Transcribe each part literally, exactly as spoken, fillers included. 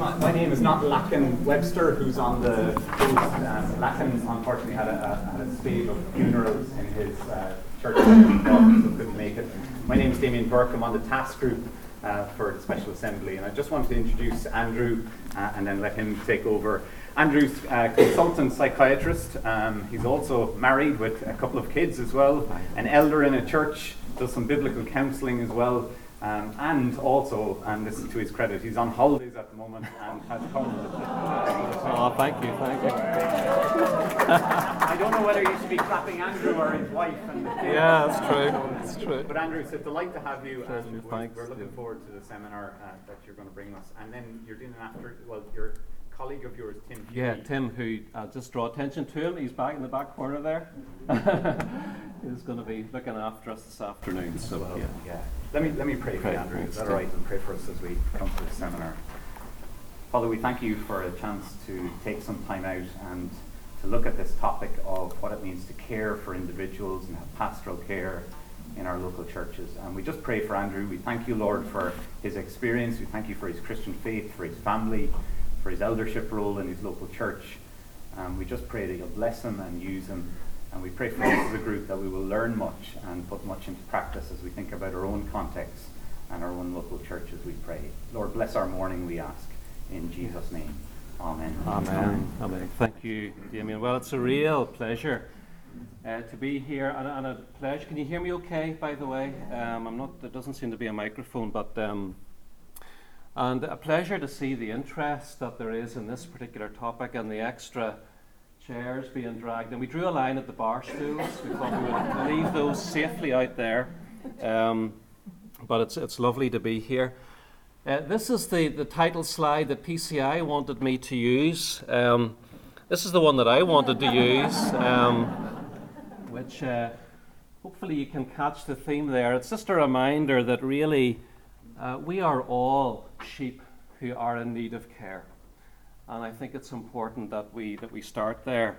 my, my name is not Lacken Webster, who's on the post. Um, Lacken unfortunately had a, a, had a spate of funerals in his uh, church, so couldn't make it. My name is Damien Burke. I'm on the task group uh, for Special Assembly, and I just wanted to introduce Andrew uh, and then let him take over. Andrew's a consultant psychiatrist. Um, he's also married with a couple of kids as well, an elder in a church, does some biblical counselling as well. Um, and also, and this is to his credit, he's on holidays at the moment and has come. Oh, thank you, thank you. I don't know whether you should be clapping Andrew or his wife. And yeah, that's true. That's true. But Andrew, it's a delight to have you, Thank and you, we're, thanks. we're looking forward to the seminar uh, that you're going to bring us. And then you're doing an after, well, your colleague of yours, Tim. Yeah, Tim, who uh, just draw attention to him. He's back in the back corner there. He's going to be looking after us this afternoon. So well, yeah. yeah. Let me let me pray, pray for you, Andrew. Is that all right? And pray for us as we come to the seminar. Father, we thank you for a chance to take some time out and to look at this topic of what it means to care for individuals and have pastoral care in our local churches. And we just pray for Andrew. We thank you, Lord, for his experience. We thank you for his Christian faith, for his family, for his eldership role in his local church. And we just pray that you'll bless him and use him. And we pray for us as a group that we will learn much and put much into practice as we think about our own context and our own local churches, we pray. Lord, bless our morning, we ask. In Jesus' name. Amen. Amen. Amen. Amen. Thank you, Damien. Well, it's a real pleasure uh, to be here, and, and a pleasure. Can you hear me okay, by the way? Um, I'm not. There doesn't seem to be a microphone, but um, and a pleasure to see the interest that there is in this particular topic and the extra chairs being dragged. And we drew a line at the bar stools. We thought we would leave those safely out there. Um, but it's it's lovely to be here. Uh, this is the, the title slide that P C I wanted me to use. Um, this is the one that I wanted to use, um, which uh, hopefully you can catch the theme there. It's just a reminder that really uh, we are all sheep who are in need of care. And I think it's important that we that we start there.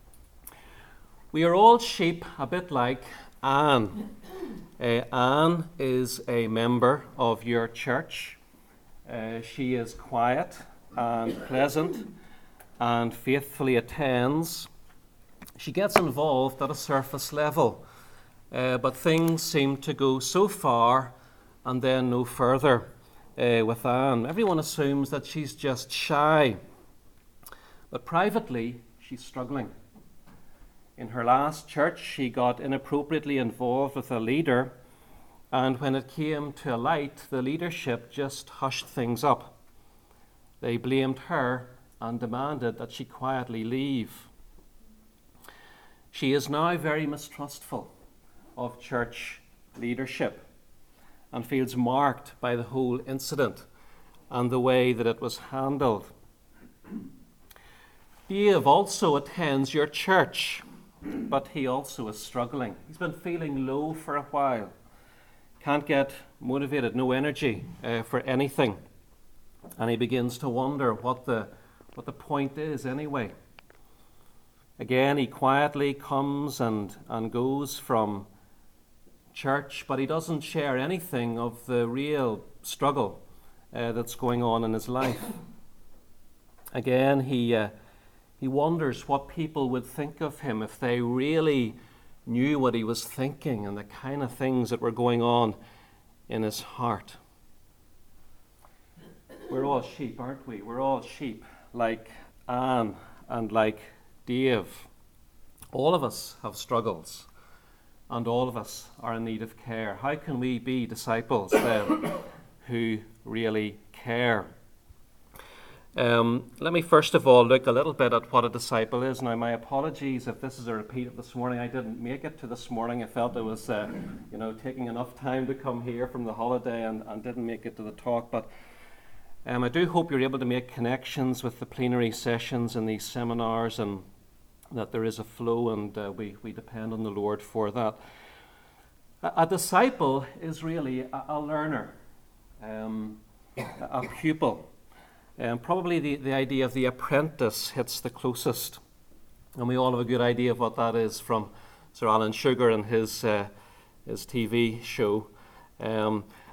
We are all sheep, a bit like Anne. Uh, Anne is a member of your church. Uh, she is quiet and pleasant and faithfully attends. She gets involved at a surface level, uh, but things seem to go so far and then no further uh, with Anne. Everyone assumes that she's just shy, but privately she's struggling. In her last church, she got inappropriately involved with a leader, and when it came to a light, the leadership just hushed things up. They blamed her and demanded that she quietly leave. She is now very mistrustful of church leadership and feels marked by the whole incident and the way that it was handled. Dave also attends your church, but he also is struggling. He's been feeling low for a while. Can't get motivated, no energy uh, for anything. And he begins to wonder what the what the point is anyway. Again, he quietly comes and, and goes from church, but he doesn't share anything of the real struggle uh, that's going on in his life. Again, he uh, he wonders what people would think of him if they really knew what he was thinking and the kind of things that were going on in his heart. We're all sheep, aren't we? We're all sheep, like Anne and like Dave. All of us have struggles, and all of us are in need of care. How can we be disciples then who really care? Um, let me first of all look a little bit at what a disciple is. Now, my apologies if this is a repeat of this morning. I didn't make it to this morning. I felt I was, uh, you know, taking enough time to come here from the holiday and, and didn't make it to the talk. But um, I do hope you're able to make connections with the plenary sessions and these seminars, and that there is a flow, and uh, we, we depend on the Lord for that. A, a disciple is really a, a learner, um, a, a pupil. Um, probably the, the idea of the apprentice hits the closest. And we all have a good idea of what that is from Sir Alan Sugar and his uh, his T V show. Um,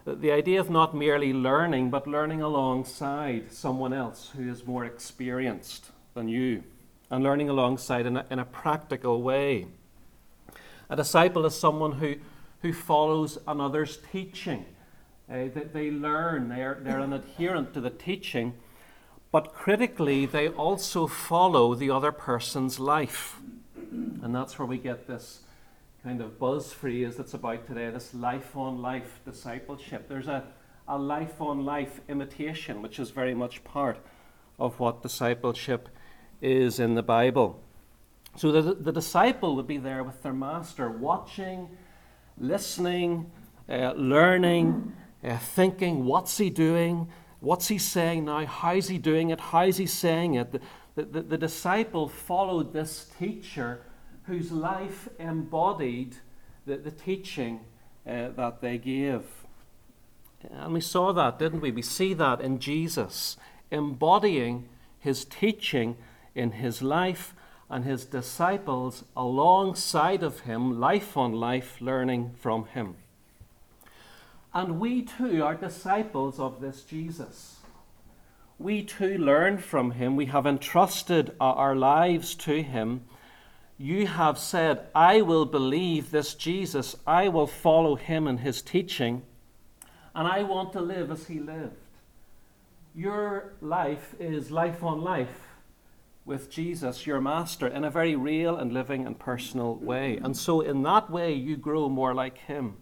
The, the idea of not merely learning, but learning alongside someone else who is more experienced than you, and learning alongside in a, in a practical way. A disciple is someone who, who follows another's teaching. Uh, they, they learn, they're, they're an adherent to the teaching, but critically, they also follow the other person's life. And that's where we get this kind of buzz phrase that's about today, this life-on-life discipleship. There's a, a life-on-life imitation, which is very much part of what discipleship is in the Bible. So the, the disciple would be there with their master, watching, listening, uh, learning, uh, thinking, what's he doing? What's he saying now? How's he doing it? How's he saying it? The, the, the, the disciple followed this teacher whose life embodied the, the teaching uh, that they gave. And we saw that, didn't we? We see that in Jesus, embodying his teaching in his life, and his disciples alongside of him, life on life, learning from him. And we too are disciples of this Jesus. We too learn from him. We have entrusted our lives to him. You have said, I will believe this Jesus. I will follow him and his teaching. And I want to live as he lived. Your life is life on life with Jesus, your master, in a very real and living and personal way. And so in that way, you grow more like him.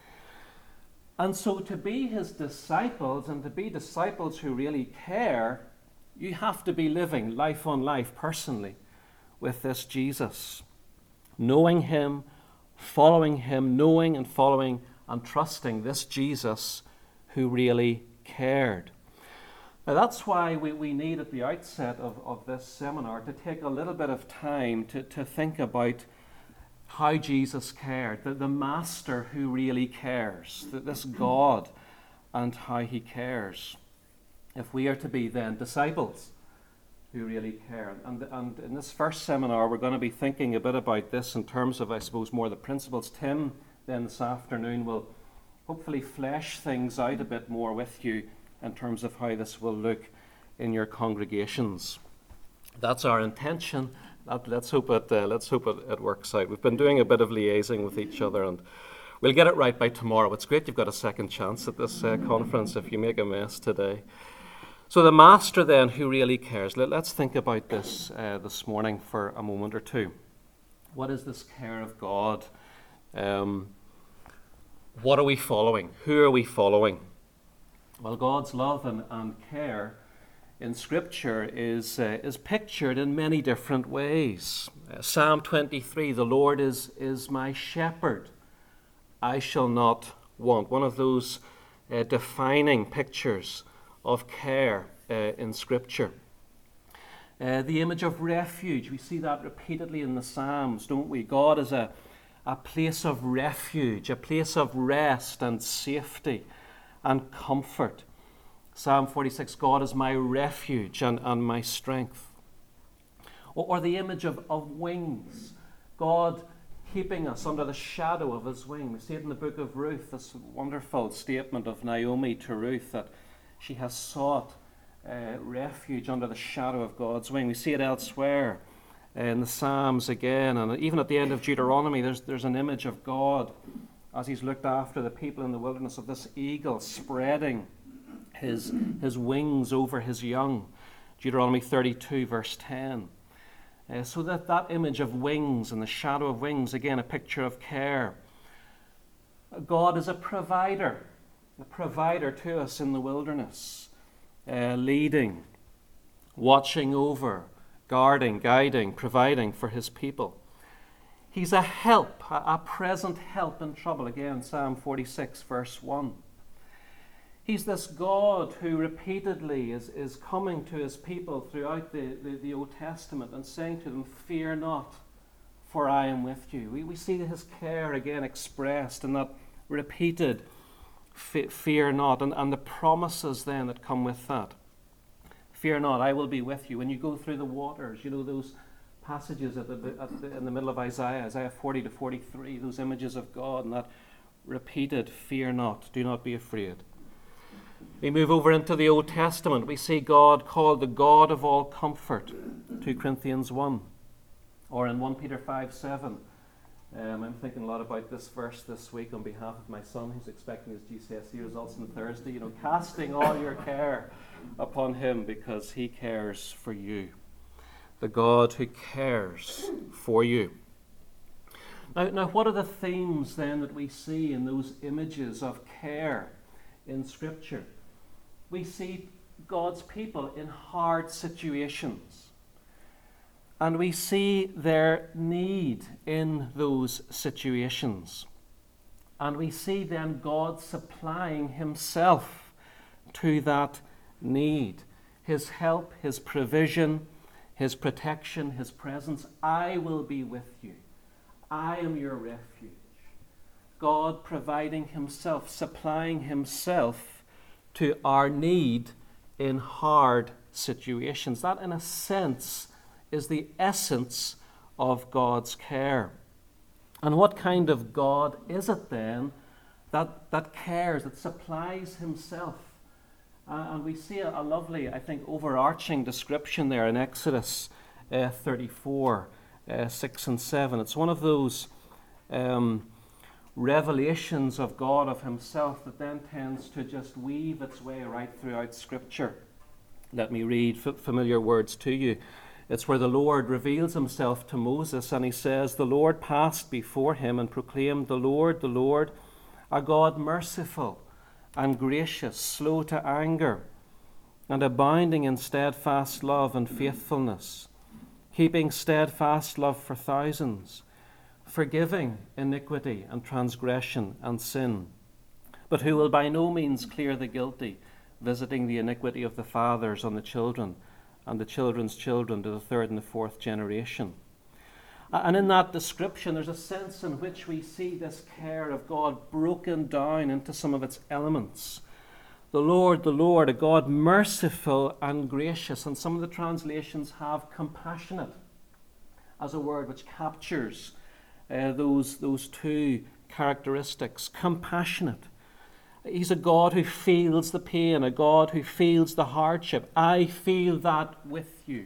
And so to be his disciples, and to be disciples who really care, you have to be living life on life personally with this Jesus. Knowing him, following him, knowing and following and trusting this Jesus who really cared. Now that's why we, we need at the outset of, of this seminar to take a little bit of time to, to think about how Jesus cared, the, the Master who really cares, the, this God and how he cares. If we are to be then disciples who really care. And, and in this first seminar we're going to be thinking a bit about this in terms of, I suppose, more the principles. Tim then this afternoon will hopefully flesh things out a bit more with you in terms of how this will look in your congregations. That's our intention. Let's hope it, uh, let's hope it, it works out. We've been doing a bit of liaising with each other, and we'll get it right by tomorrow. It's great you've got a second chance at this uh, conference if you make a mess today. So the Master then who really cares. Let, let's think about this uh, this morning for a moment or two. What is this care of God? Um, what are we following? Who are we following? Well, God's love and, and care in Scripture is, uh, is pictured in many different ways. Uh, Psalm twenty-three, the Lord is, is my shepherd, I shall not want. One of those uh, defining pictures of care uh, in Scripture. Uh, the image of refuge, we see that repeatedly in the Psalms, don't we? God is a, a place of refuge, a place of rest and safety and comfort. Psalm forty-six, God is my refuge and, and my strength. Or, or the image of, of wings, God keeping us under the shadow of his wing. We see it in the book of Ruth, this wonderful statement of Naomi to Ruth that she has sought uh, refuge under the shadow of God's wing. We see it elsewhere uh, in the Psalms again, and even at the end of Deuteronomy there's, there's an image of God as he's looked after the people in the wilderness, of this eagle spreading his, his wings over his young. Deuteronomy thirty-two, verse ten. Uh, so that, that image of wings and the shadow of wings, again, a picture of care. God is a provider, a provider to us in the wilderness, uh, leading, watching over, guarding, guiding, providing for his people. He's a help, a, a present help in trouble. Again, Psalm forty-six, verse one. He's this God who repeatedly is, is coming to his people throughout the, the, the Old Testament and saying to them, fear not, for I am with you. We, we see his care again expressed in that repeated fear not, and, and the promises then that come with that. Fear not, I will be with you. When you go through the waters, you know those passages at the, at the, in the middle of Isaiah, Isaiah forty to forty-three, those images of God and that repeated, fear not, do not be afraid. We move over into the Old Testament. We see God called the God of all comfort, two Corinthians one. Or in First Peter five seven. Um, I'm thinking a lot about this verse this week on behalf of my son who's expecting his G C S E results on Thursday. You know, casting all your care upon him because he cares for you. The God who cares for you. Now, now, what are the themes then that we see in those images of care in Scripture? We see God's people in hard situations. And we see their need in those situations. And we see then God supplying himself to that need. His help, his provision, his protection, his presence. I will be with you. I am your refuge. God providing himself, supplying himself to our need in hard situations. That, in a sense, is the essence of God's care. And what kind of God is it then that, that cares, that supplies himself? Uh, and we see a, a lovely, I think, overarching description there in Exodus uh, thirty-four, uh, six and seven. It's one of those um, revelations of God, of himself, that then tends to just weave its way right throughout Scripture. Let me read f- familiar words to you. It's where the Lord reveals himself to Moses, and he says, "The Lord passed before him and proclaimed, the Lord, the Lord, a God merciful and gracious, slow to anger, and abounding in steadfast love and faithfulness, keeping steadfast love for thousands, forgiving iniquity and transgression and sin, but who will by no means clear the guilty, visiting the iniquity of the fathers on the children, and the children's children to the third and the fourth generation." And in that description, there's a sense in which we see this care of God broken down into some of its elements. The Lord, the Lord, a God merciful and gracious. And some of the translations have compassionate as a word which captures uh, those, those two characteristics. Compassionate. He's a God who feels the pain, a God who feels the hardship. I feel that with you.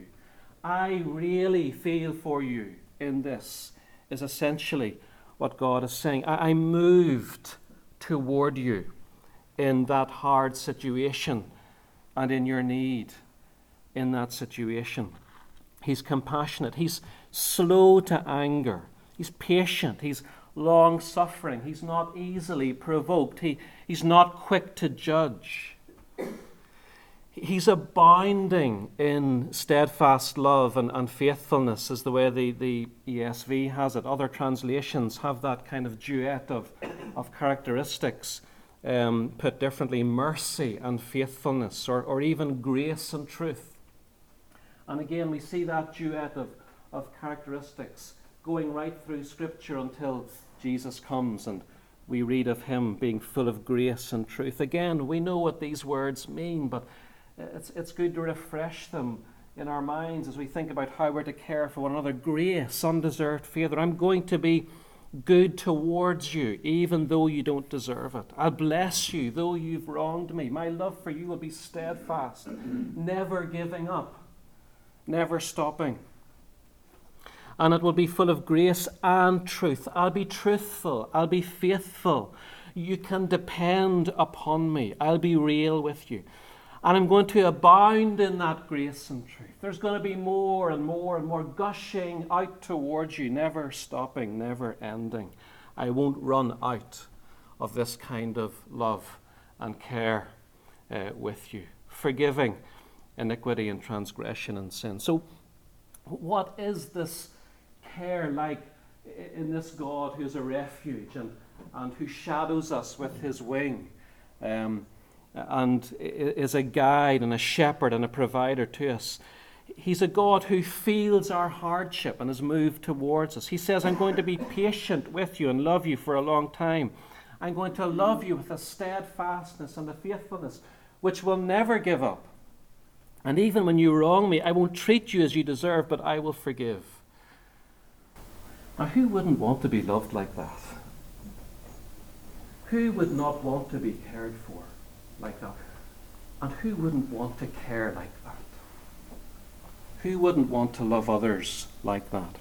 I really feel for you in this, is essentially what God is saying. I, I'm moved toward you in that hard situation and in your need in that situation. He's compassionate. He's slow to anger. He's patient. He's long-suffering. He's not easily provoked. He, he's not quick to judge. He's abounding in steadfast love and, and faithfulness, is the way the, the E S V has it. Other translations have that kind of duet of, of characteristics, um, put differently, mercy and faithfulness, or, or even grace and truth. And again, we see that duet of, of characteristics going right through Scripture until Jesus comes and we read of him being full of grace and truth. Again, we know what these words mean, but it's, it's good to refresh them in our minds as we think about how we're to care for one another. Grace, undeserved favor. I'm going to be good towards you, even though you don't deserve it. I'll bless you, though you've wronged me. My love for you will be steadfast, never giving up, never stopping. And it will be full of grace and truth. I'll be truthful. I'll be faithful. You can depend upon me. I'll be real with you. And I'm going to abound in that grace and truth. There's going to be more and more and more gushing out towards you, never stopping, never ending. I won't run out of this kind of love and care uh, with you. Forgiving iniquity and transgression and sin. So what is this care like in this God who's a refuge and, and who shadows us with his wing? Um, and is a guide and a shepherd and a provider to us. He's a God who feels our hardship and is moved towards us. He says, I'm going to be patient with you and love you for a long time. I'm going to love you with a steadfastness and a faithfulness which will never give up. And even when you wrong me, I won't treat you as you deserve, but I will forgive. Now, who wouldn't want to be loved like that? Who would not want to be cared for like that? And who wouldn't want to care like that? Who wouldn't want to love others like that?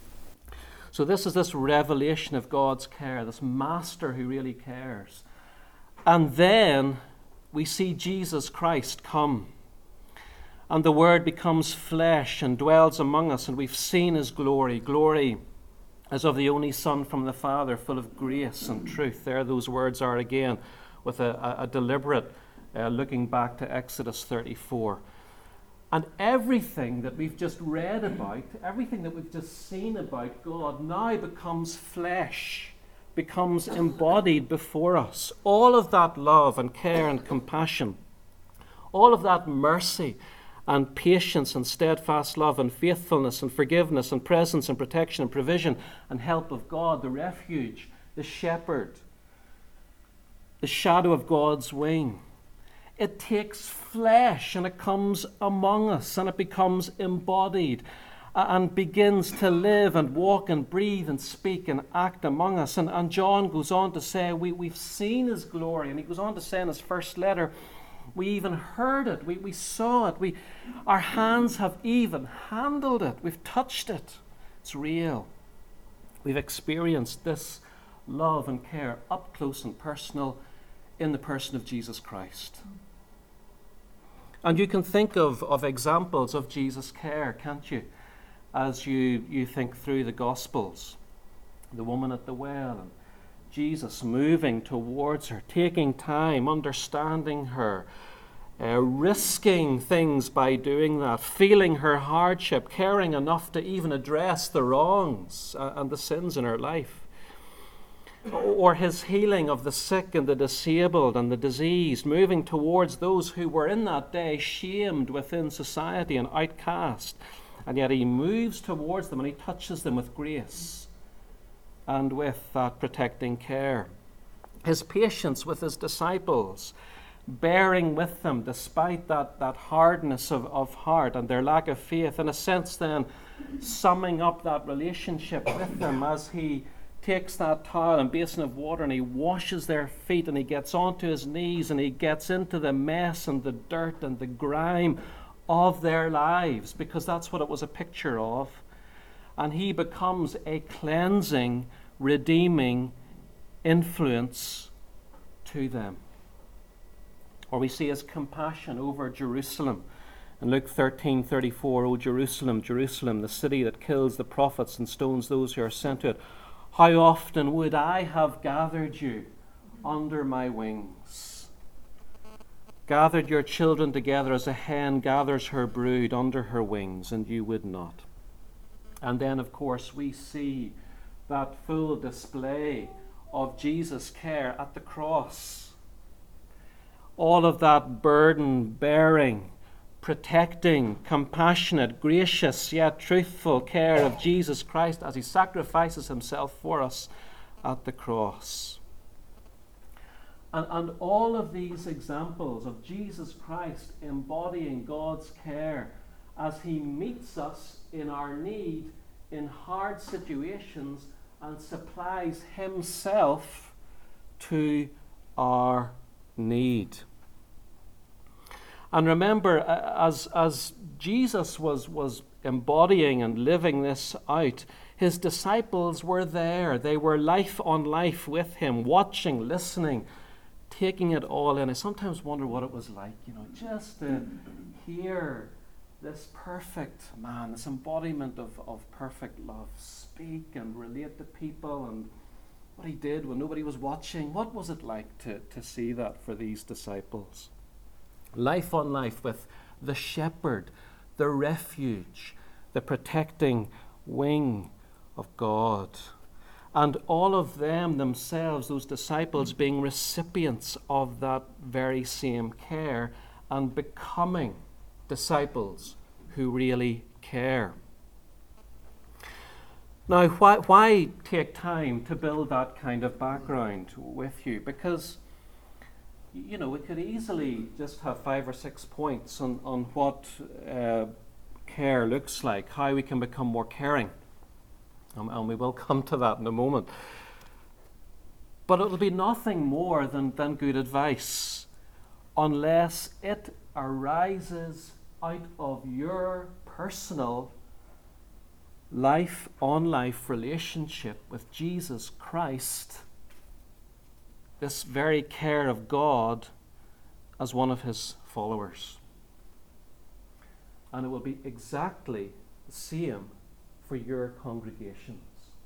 So this is this revelation of God's care, this master who really cares. And then we see Jesus Christ come. And the Word becomes flesh and dwells among us, and we've seen his glory, glory as of the only Son from the Father, full of grace and truth. There those words are again, with a, a, a deliberate uh, looking back to Exodus thirty-four. And everything that we've just read about, everything that we've just seen about God now becomes flesh, becomes embodied before us. All of that love and care and compassion, all of that mercy and patience and steadfast love and faithfulness and forgiveness and presence and protection and provision and help of God, the refuge, the shepherd, the shadow of God's wing. It takes flesh and it comes among us and it becomes embodied and begins to live and walk and breathe and speak and act among us. And, and John goes on to say, we, we've seen his glory. And he goes on to say in his first letter, we even heard it, we, we saw it, we, our hands have even handled it, we've touched it. It's real. We've experienced this love and care up close and personal in the person of Jesus Christ. And you can think of, of examples of Jesus' care, can't you? As you, you think through the Gospels. The woman at the well, and Jesus moving towards her, taking time, understanding her, uh, risking things by doing that, feeling her hardship, caring enough to even address the wrongs uh, and the sins in her life. Or his healing of the sick and the disabled and the diseased, moving towards those who were in that day shamed within society and outcast. And yet he moves towards them and he touches them with grace and with that protecting care. His patience with his disciples, bearing with them despite that, that hardness of, of heart and their lack of faith. In a sense then, summing up that relationship with them as he takes that towel and basin of water and he washes their feet and he gets onto his knees and he gets into the mess and the dirt and the grime of their lives, because that's what it was a picture of. And he becomes a cleansing, redeeming influence to them. Or we see his compassion over Jerusalem. In Luke thirteen thirty-four, O Jerusalem, Jerusalem, the city that kills the prophets and stones those who are sent to it, how often would I have gathered you under my wings? Gathered your children together as a hen gathers her brood under her wings, and you would not. And then, of course, we see that full display of Jesus' care at the cross. All of that burden bearing, protecting, compassionate, gracious, yet truthful care of Jesus Christ as he sacrifices himself for us at the cross. And, and all of these examples of Jesus Christ embodying God's care as he meets us in our need in hard situations and supplies himself to our need. And remember, as, as Jesus was, was embodying and living this out, his disciples were there. They were life on life with him, watching, listening, taking it all in. I sometimes wonder what it was like, you know, just to hear this perfect man, this embodiment of, of perfect love, speak and relate to people, and what he did when nobody was watching. What was it like to, to see that for these disciples? Life on life with the shepherd, the refuge, the protecting wing of God. And all of them themselves, those disciples, being recipients of that very same care and becoming disciples who really care. Now, why, why take time to build that kind of background with you? Because, you know, we could easily just have five or six points on, on what uh, care looks like, how we can become more caring. Um, and we will come to that in a moment. But it'll be nothing more than, than good advice unless it arises out of your personal life on life relationship with Jesus Christ, this very care of God as one of his followers. And it will be exactly the same for your congregations.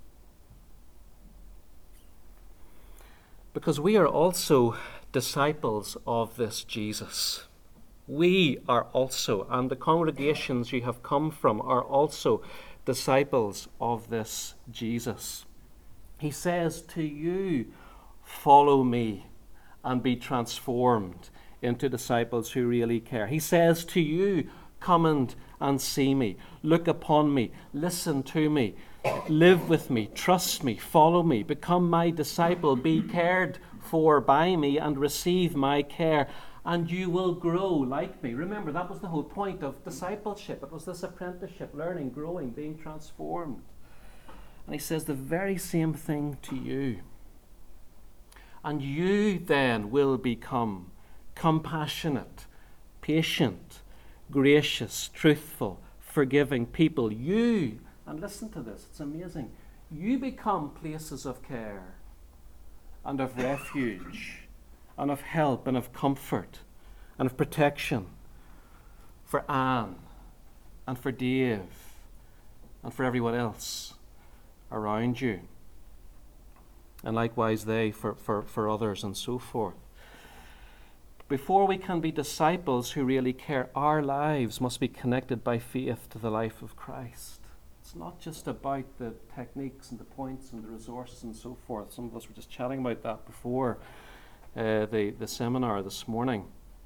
Because we are also disciples of this Jesus. We are also, and the congregations you have come from are also disciples of this Jesus. He says to you, follow me and be transformed into disciples who really care. He says to you, come and, and see me, look upon me, listen to me, live with me, trust me, follow me, become my disciple, be cared for by me and receive my care, and you will grow like me. Remember, that was the whole point of discipleship. It was this apprenticeship, learning, growing, being transformed. And he says the very same thing to you. And you then will become compassionate, patient, gracious, truthful, forgiving people. You, and listen to this, it's amazing, you become places of care and of refuge and of help and of comfort and of protection for Anne and for Dave and for everyone else around you. And likewise they for, for, for others and so forth. Before we can be disciples who really care, our lives must be connected by faith to the life of Christ. It's not just about the techniques and the points and the resources and so forth. Some of us were just chatting about that before uh, the, the seminar this morning.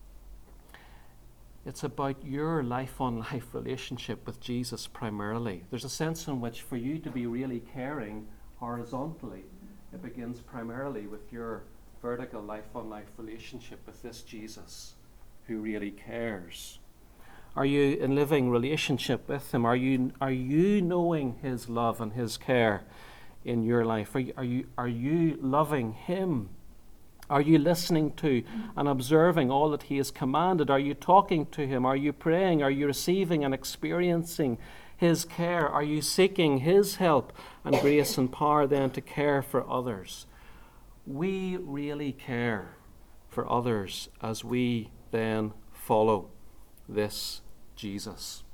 It's about your life-on-life relationship with Jesus primarily. There's a sense in which for you to be really caring horizontally, it begins primarily with your vertical life-on-life relationship with this Jesus who really cares. Are you in living relationship with him? Are you are you knowing his love and his care in your life? Are you, are you, are you loving him? Are you listening to and observing all that he has commanded? Are you talking to him? Are you praying? Are you receiving and experiencing his care? Are you seeking his help and grace and power then to care for others? We really care for others as we then follow this Jesus.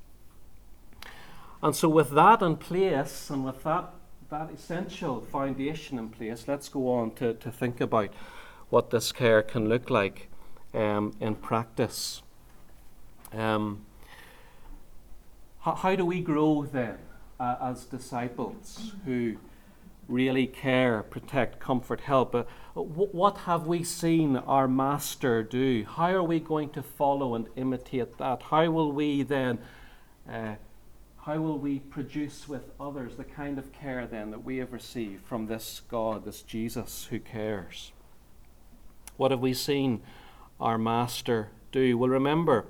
And so with that in place, and with that, that essential foundation in place, let's go on to, to think about what this care can look like um, in practice. Um, how, how do we grow then uh, as disciples who really care, protect, comfort, help? Uh, w- what have we seen our Master do? How are we going to follow and imitate that? How will we then, uh, how will we produce with others the kind of care then that we have received from this God, this Jesus who cares? What have we seen our Master do? Well, remember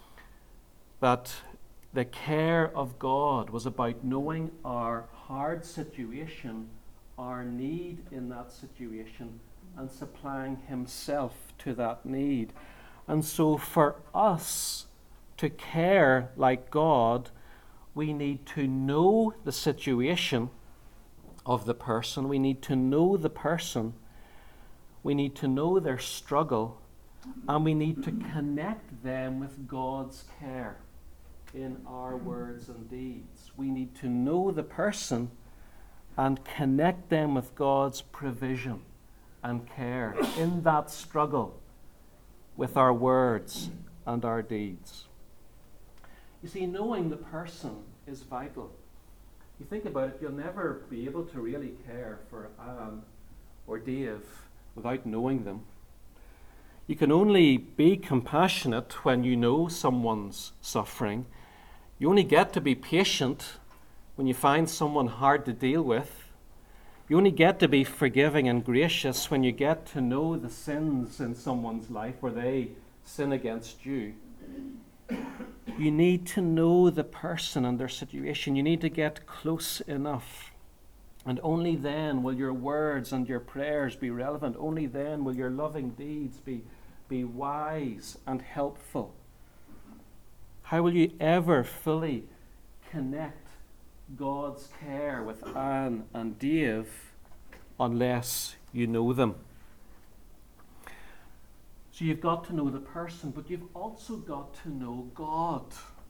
that the care of God was about knowing our hard situation, our need in that situation, and supplying himself to that need. And so for us to care like God, we need to know the situation of the person. We need to know the person. We need to know their struggle. And we need to connect them with God's care in our words and deeds. We need to know the person and connect them with God's provision and care in that struggle with our words and our deeds. You see, knowing the person is vital. You think about it, you'll never be able to really care for Anne or Dave without knowing them. You can only be compassionate when you know someone's suffering. You only get to be patient when you find someone hard to deal with. You only get to be forgiving and gracious when you get to know the sins in someone's life where they sin against you. You need to know the person and their situation. You need to get close enough And only then will your words and your prayers be relevant. Only then will your loving deeds be, be wise and helpful. How will you ever fully connect God's care with Anne and Dave unless you know them? So you've got to know the person, but you've also got to know God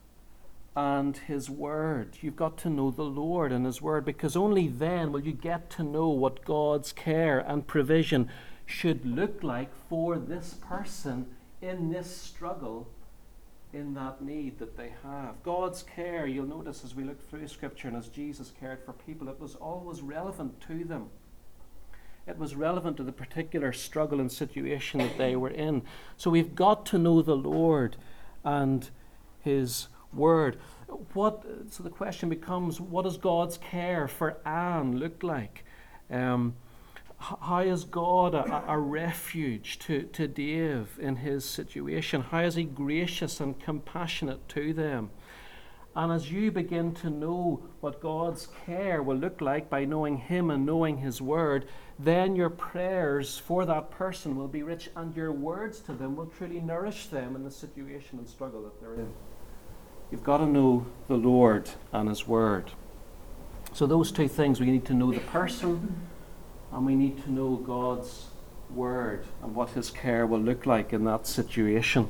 and His Word. You've got to know the Lord and His Word, because only then will you get to know what God's care and provision should look like for this person in this struggle, in that need that they have. God's care, you'll notice as we look through Scripture and as Jesus cared for people, it was always relevant to them. It was relevant to the particular struggle and situation that they were in. So we've got to know the Lord and His Word. What? So the question becomes, what does God's care for Anne look like? Um, how is God a, a refuge to, to Dave in his situation? How is He gracious and compassionate to them? And as you begin to know what God's care will look like by knowing Him and knowing His Word, then your prayers for that person will be rich, and your words to them will truly nourish them in the situation and struggle that they're in. You've got to know the Lord and His Word. So those two things, we need to know the person and we need to know God's Word and what His care will look like in that situation.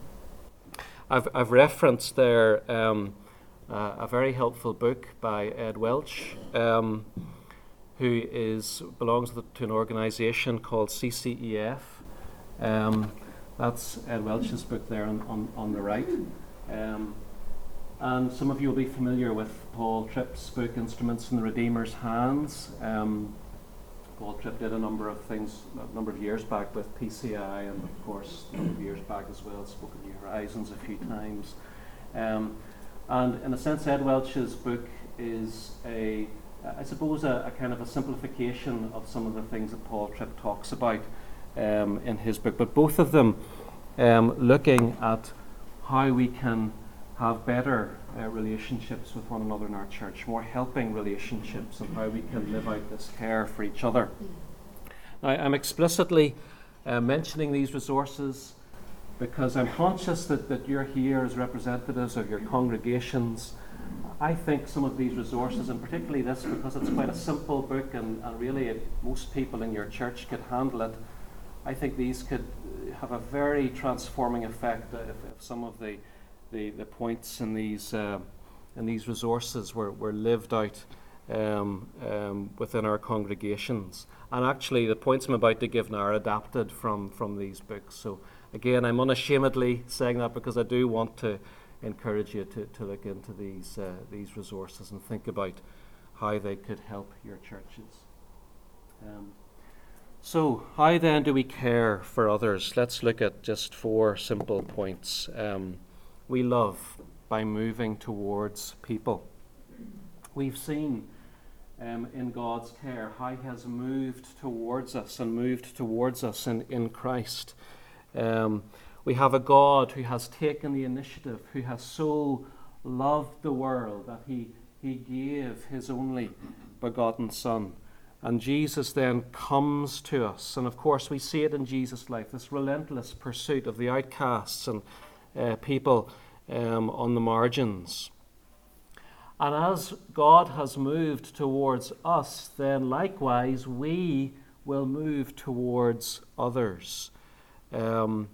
I've, I've referenced there um, uh, a very helpful book by Ed Welch, um, who is belongs to, the, to an organisation called C C E F. Um, that's Ed Welch's book there on, on, on the right. Um, and some of you will be familiar with Paul Tripp's book, Instruments in the Redeemer's Hands. Um, Paul Tripp did a number of things a number of years back with P C I, and of course a number of years back as well, spoke at New Horizons a few times. Um, and in a sense, Ed Welch's book is a, I suppose, a, a kind of a simplification of some of the things that Paul Tripp talks about um, in his book. But both of them um, looking at how we can have better uh, relationships with one another in our church, more helping relationships, and how we can live out this care for each other. Now, I'm explicitly uh, mentioning these resources because I'm conscious that, that you're here as representatives of your congregations. I think some of these resources, and particularly this, because it's quite a simple book and, and really it, most people in your church could handle it, I think these could have a very transforming effect if, if some of the The, the points in these uh, in these resources were, were lived out um, um, within our congregations. And actually the points I'm about to give now are adapted from, from these books. So again, I'm unashamedly saying that because I do want to encourage you to, to look into these uh, these resources and think about how they could help your churches. Um, so how then do we care for others? Let's look at just four simple points. Um, We love by moving towards people. We've seen um, in God's care how He has moved towards us and moved towards us in, in Christ. Um, we have a God who has taken the initiative, who has so loved the world that He, he gave His only begotten Son. And Jesus then comes to us. And of course we see it in Jesus' life, this relentless pursuit of the outcasts and Uh, people um, on the margins. And as God has moved towards us, then likewise we will move towards others. Um,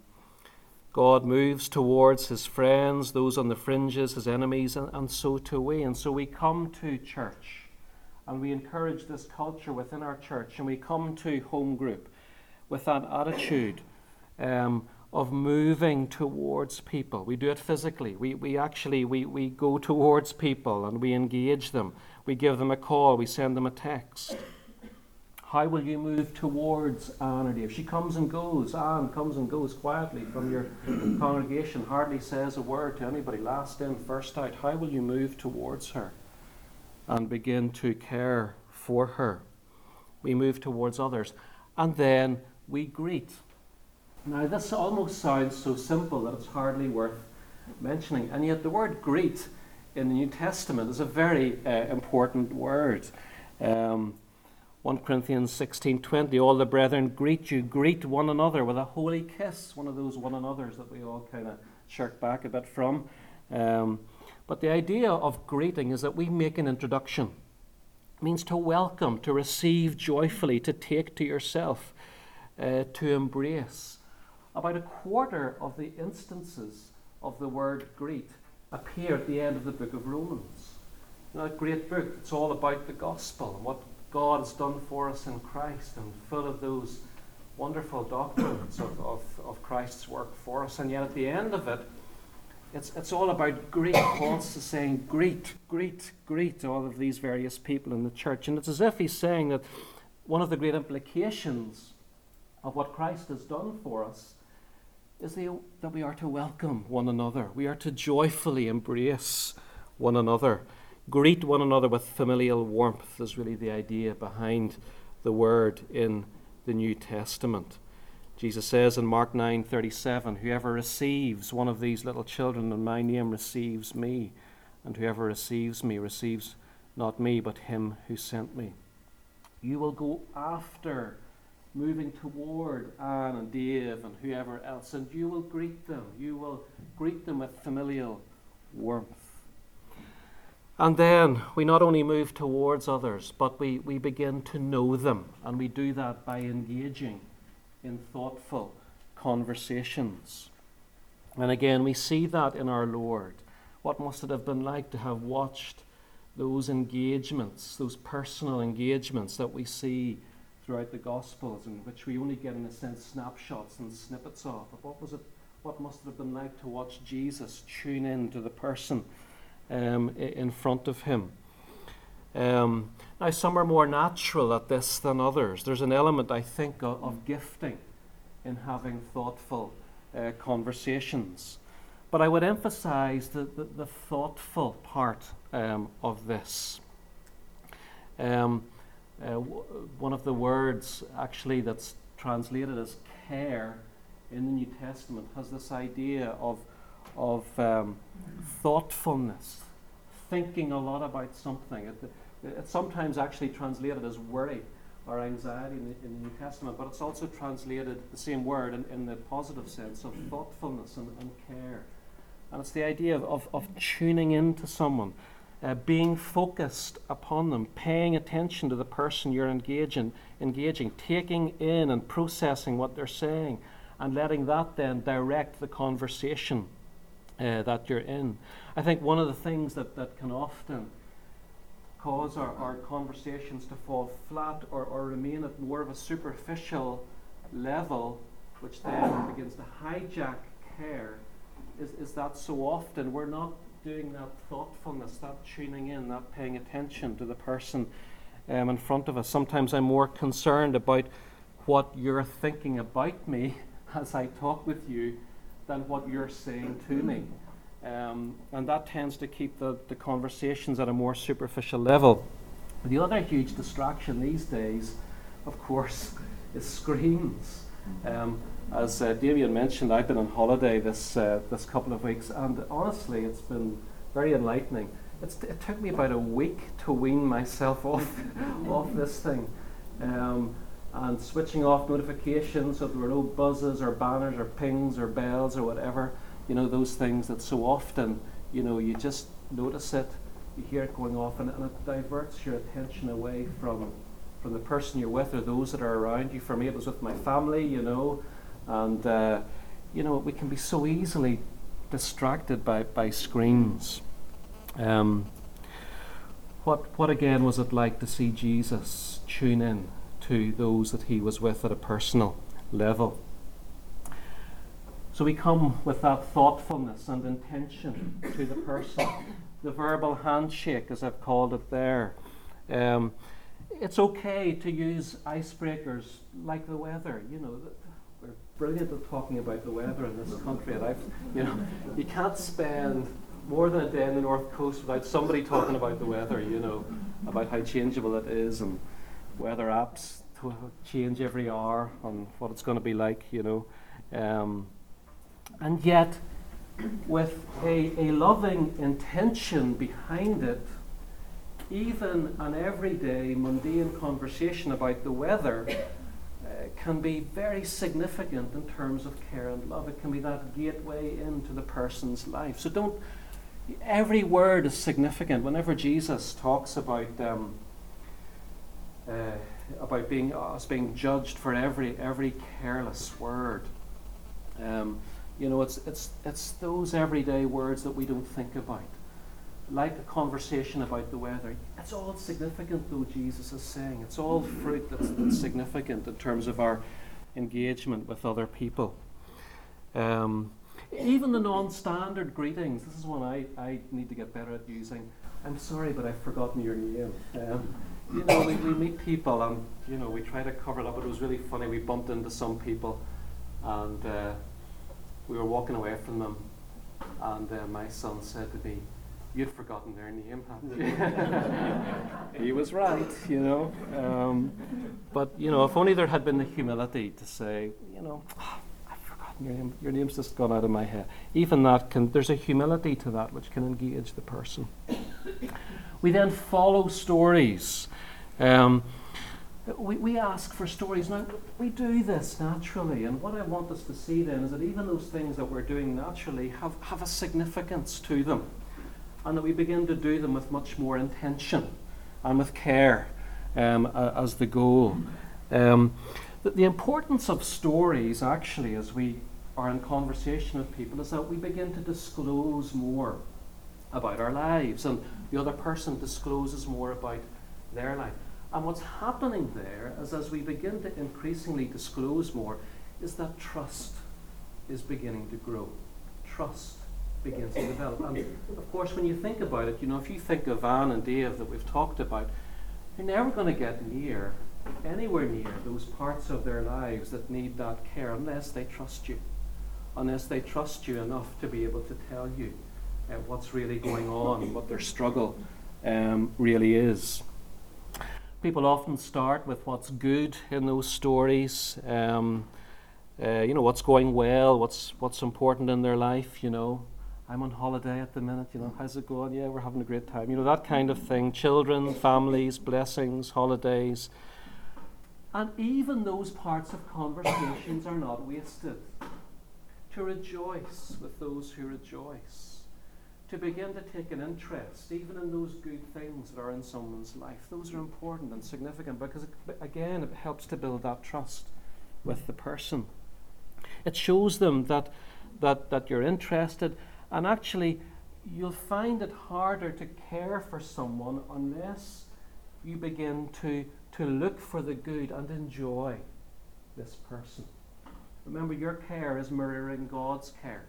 God moves towards His friends, those on the fringes, His enemies, and, and so too we. And so we come to church and we encourage this culture within our church, and we come to home group with that attitude um, of moving towards people. We do it physically. We we actually we, we go towards people and we engage them. We give them a call. We send them a text. How will you move towards Anne or Dave? She comes and goes. Anne comes and goes quietly from your congregation, hardly says a word to anybody. Last in, first out. How will you move towards her and begin to care for her? We move towards others. And then we greet. Now, this almost sounds so simple that it's hardly worth mentioning, and yet the word greet in the New Testament is a very uh, important word. Um, First Corinthians sixteen twenty, all the brethren greet you, greet one another with a holy kiss, one of those one another's that we all kind of shirk back a bit from. Um, but the idea of greeting is that we make an introduction. It means to welcome, to receive joyfully, to take to yourself, uh, to embrace. About a quarter of the instances of the word greet appear at the end of the book of Romans. You know, a great book. It's all about the gospel and what God has done for us in Christ, and full of those wonderful doctrines of, of, of Christ's work for us. And yet at the end of it, it's it's all about greet. Paul's saying greet, greet, greet all of these various people in the church. And it's as if he's saying that one of the great implications of what Christ has done for us is the, that we are to welcome one another. We are to joyfully embrace one another. Greet one another with familial warmth is really the idea behind the word in the New Testament. Jesus says in Mark nine thirty-seven, whoever receives one of these little children in my name receives me, and whoever receives me receives not me, but him who sent me. You will go after moving toward Anne and Dave and whoever else, and you will greet them. You will greet them with familial warmth. And then we not only move towards others, but we, we begin to know them. And we do that by engaging in thoughtful conversations. And again, we see that in our Lord. What must it have been like to have watched those engagements, those personal engagements that we see throughout the Gospels, in which we only get, in a sense, snapshots and snippets of. But what was it? What must it have been like to watch Jesus tune in to the person Um, in front of him? Um, now, some are more natural at this than others. There's an element, I think, of, of gifting in having thoughtful uh, conversations. But I would emphasize the, the, the thoughtful part um, of this. Um, uh, w- one of the words, actually, that's translated as care in the New Testament has this idea of of um, thoughtfulness, thinking a lot about something. It, it's sometimes actually translated as worry or anxiety in the, in the New Testament, but it's also translated, the same word, in, in the positive sense of thoughtfulness and, and care. And it's the idea of, of, of tuning into someone, uh, being focused upon them, paying attention to the person you're engaging, engaging, taking in and processing what they're saying, and letting that then direct the conversation Uh, that you're in. I think one of the things that, that can often cause our, our conversations to fall flat or, or remain at more of a superficial level, which then begins to hijack care, is, is that so often we're not doing that thoughtfulness, that tuning in, that paying attention to the person um, in front of us. Sometimes I'm more concerned about what you're thinking about me as I talk with you than what you're saying to me. Um, and that tends to keep the, the conversations at a more superficial level. The other huge distraction these days, of course, is screens. Um, as uh, Damien mentioned, I've been on holiday this uh, this couple of weeks, and honestly, it's been very enlightening. It's, it took me about a week to wean myself off, off this thing. Um, and switching off notifications so there were no buzzes or banners or pings or bells or whatever, you know, those things that so often, you know, you just notice it, you hear it going off, and, and it diverts your attention away from from the person you're with or those that are around you. For me, it was with my family, you know, and, uh, you know, we can be so easily distracted by, by screens. Um, what, what again was it like to see Jesus tune in to those that he was with at a personal level? So we come with that thoughtfulness and intention to the person. The verbal handshake, as I've called it there. Um, it's okay to use icebreakers like the weather. You know, we're brilliant at talking about the weather in this country, and I've, you know, you can't spend more than a day in the North Coast without somebody talking about the weather. You know, about how changeable it is, and weather apps to change every hour on what it's going to be like. You know, um, and yet, with a, a loving intention behind it, even an everyday mundane conversation about the weather uh, can be very significant in terms of care and love. It can be that gateway into the person's life. So don't, every word is significant. Whenever Jesus talks about um, uh, about being us being judged for every every careless word, um, you know, it's it's it's those everyday words that we don't think about. Like a conversation about the weather. It's all significant, though, Jesus is saying. It's all fruit that's, that's significant in terms of our engagement with other people. Um, even the non-standard greetings. This is one I, I need to get better at using. I'm sorry, but I've forgotten your name. Um, you know, we, we meet people and, you know, we try to cover it up, but it was really funny. We bumped into some people and uh, we were walking away from them, and uh, my son said to me, "You'd forgotten their name, haven't you?" He was right, you know. Um, but, you know, if only there had been the humility to say, you know, oh, I've forgotten your name. Your name's just gone out of my head. Even that can, there's a humility to that which can engage the person. We then follow stories. Um, we, we ask for stories. Now, we do this naturally, and what I want us to see then is that even those things that we're doing naturally have, have a significance to them, and that we begin to do them with much more intention and with care um, uh, as the goal. Um, the, the importance of stories, actually, as we are in conversation with people, is that we begin to disclose more about our lives, and the other person discloses more about their life. And what's happening there is, as we begin to increasingly disclose more, is that trust is beginning to grow. Trust begins to develop. And of course, when you think about it, you know, if you think of Anne and Dave that we've talked about, you're never going to get near, anywhere near, those parts of their lives that need that care unless they trust you. Unless they trust you enough to be able to tell you uh, what's really going on, what their struggle um, really is. People often start with what's good in those stories. Um, uh, you know, what's going well, what's what's important in their life, you know. I'm on holiday at the minute, you know, how's it going? Yeah, we're having a great time. You know, that kind of thing. Children, families, blessings, holidays. And even those parts of conversations are not wasted. To rejoice with those who rejoice. To begin to take an interest, even in those good things that are in someone's life. Those are important and significant because, it, again, it helps to build that trust with the person. It shows them that, that, that you're interested. And actually, you'll find it harder to care for someone unless you begin to, to look for the good and enjoy this person. Remember, your care is mirroring God's care.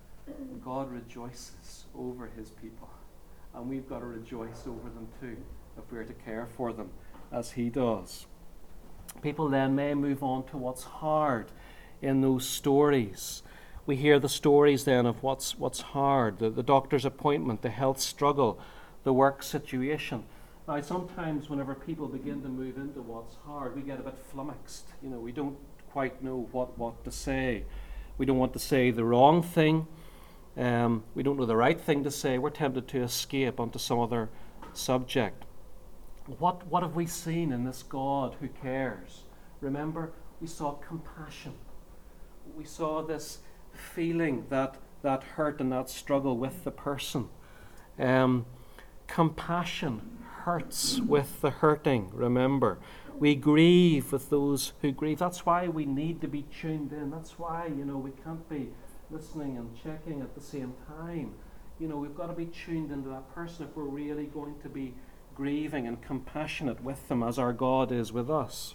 God rejoices over his people. And we've got to rejoice over them too, if we're to care for them as he does. People then may move on to what's hard in those stories. We hear the stories then of what's what's hard, the, the doctor's appointment, the health struggle, the work situation. Now, sometimes whenever people begin to move into what's hard, we get a bit flummoxed. You know, we don't quite know what, what to say. We don't want to say the wrong thing. Um, we don't know the right thing to say. We're tempted to escape onto some other subject. What, what have we seen in this God who cares? Remember, we saw compassion. We saw this feeling that, that hurt and that struggle with the person. Um, compassion hurts with the hurting, remember. We grieve with those who grieve. That's why we need to be tuned in. That's why, you know, we can't be listening and checking at the same time. You know, we've got to be tuned into that person if we're really going to be grieving and compassionate with them as our God is with us.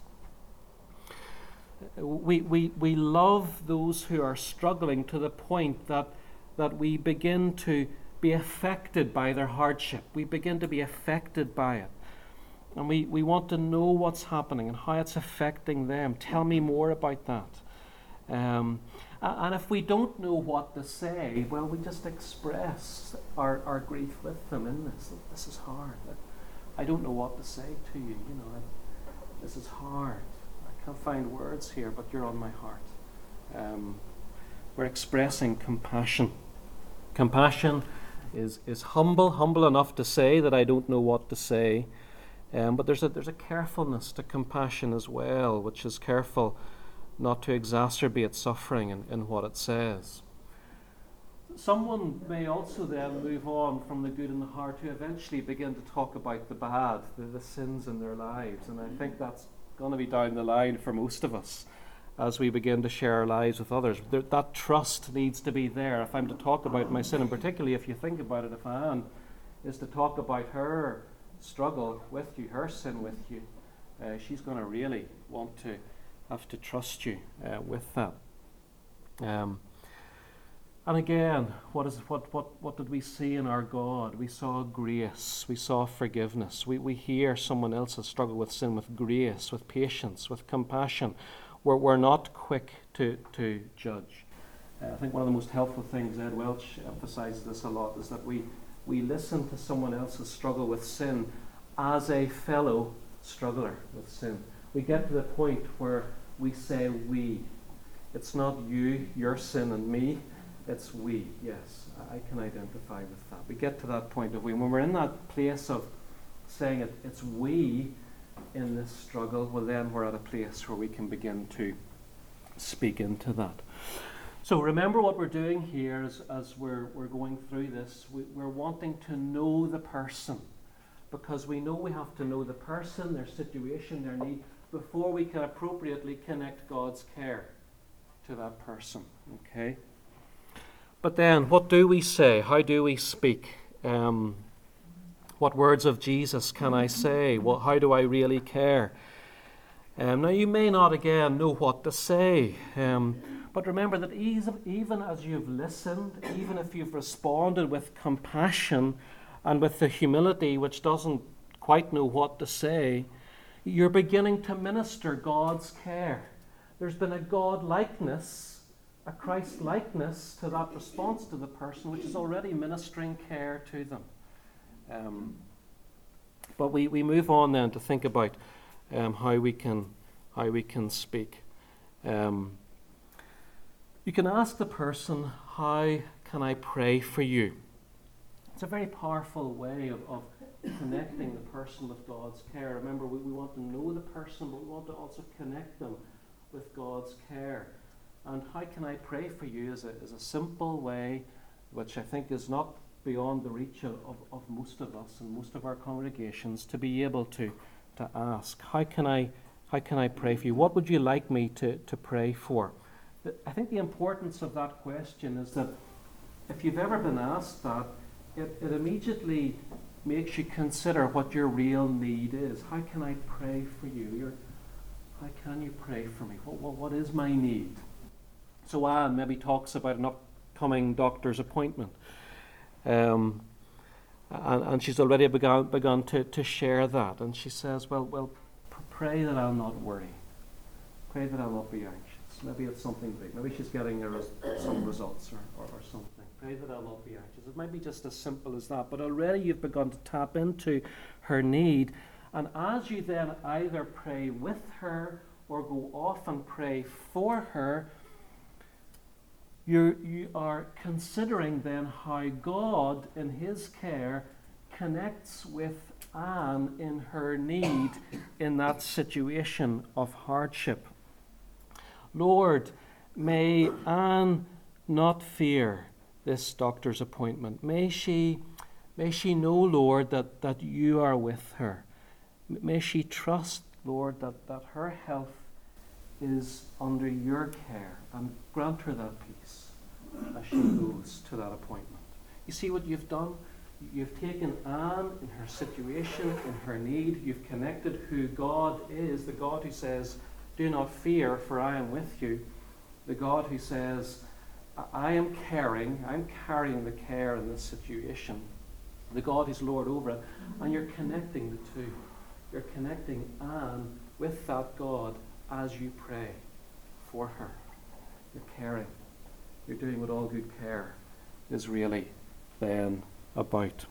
We, we, we love those who are struggling to the point that, that we begin to be affected by their hardship. We begin to be affected by it. And we, we want to know what's happening and how it's affecting them. Tell me more about that. Um, and if we don't know what to say, well, we just express our, our grief with them in this. This is hard. I don't know what to say to you. You know, I, this is hard. I can't find words here, but you're on my heart. Um, we're expressing compassion. Compassion is is humble, humble enough to say that I don't know what to say. Um, but there's a there's a carefulness to compassion as well, which is careful not to exacerbate suffering in, in what it says. Someone may also then move on from the good and the hard to eventually begin to talk about the bad, the, the sins in their lives. And I think that's going to be down the line for most of us as we begin to share our lives with others. There, that trust needs to be there. If I'm to talk about my sin, and particularly if you think about it, if Anne is to talk about her struggle with you, her sin with you, uh, she's going to really want to have to trust you uh, with that. Um, And again, what is what, what what did we see in our God? We saw grace, we saw forgiveness. We we hear someone else's struggle with sin with grace, with patience, with compassion. We're we're not quick to to judge. Uh, I think one of the most helpful things, Ed Welch emphasizes this a lot, is that we we listen to someone else's struggle with sin as a fellow struggler with sin. We get to the point where we say we. It's not you, your sin, and me. It's we, yes. I can identify with that. We get to that point of we. When we're in that place of saying it, it's we in this struggle, well then we're at a place where we can begin to speak into that. So remember what we're doing here as, as we're, we're going through this. We, we're wanting to know the person, because we know we have to know the person, their situation, their need, before we can appropriately connect God's care to that person. Okay? But then, what do we say? How do we speak? Um, what words of Jesus can I say? Well, how do I really care? Um, now, you may not, again, know what to say. Um, but remember that even as you've listened, even if you've responded with compassion and with the humility which doesn't quite know what to say, you're beginning to minister God's care. There's been a God-likeness, a Christ-likeness to that response to the person, which is already ministering care to them. Um, but we, we move on then to think about um, how we can how we can speak. Um, you can ask the person, how can I pray for you? It's a very powerful way of, of connecting the person with God's care. Remember, we, we want to know the person, but we want to also connect them with God's care. And how can I pray for you is a, is a simple way, which I think is not beyond the reach of, of, of most of us and most of our congregations, to be able to, to ask, how can I how can I pray for you? What would you like me to, to pray for? I think the importance of that question is that if you've ever been asked that, it, it immediately makes you consider what your real need is. How can I pray for you? You're, how can you pray for me? What, what, what is my need? So Anne maybe talks about an upcoming doctor's appointment. Um, and, and she's already begun, begun to, to share that. And she says, well, well, p- pray that I'll not worry. Pray that I'll not be anxious. Maybe it's something big. Maybe she's getting a res- some results or, or, or something. Pray that I'll not be anxious. It might be just as simple as that. But already you've begun to tap into her need. And as you then either pray with her or go off and pray for her, You're, you are considering then how God, in his care, connects with Anne in her need in that situation of hardship. Lord, may Anne not fear this doctor's appointment. May she, may she know, Lord, that, that you are with her. May she trust, Lord, that, that her health is under your care, and grant her that peace as she goes to that appointment. You see what you've done? You've taken Anne in her situation, in her need. You've connected who God is, the God who says, do not fear, for I am with you. The God who says, I am caring, I'm carrying the care in this situation. The God who's Lord over it. And you're connecting the two. You're connecting Anne with that God as you pray for her. You're caring. You're doing what all good care is really then about.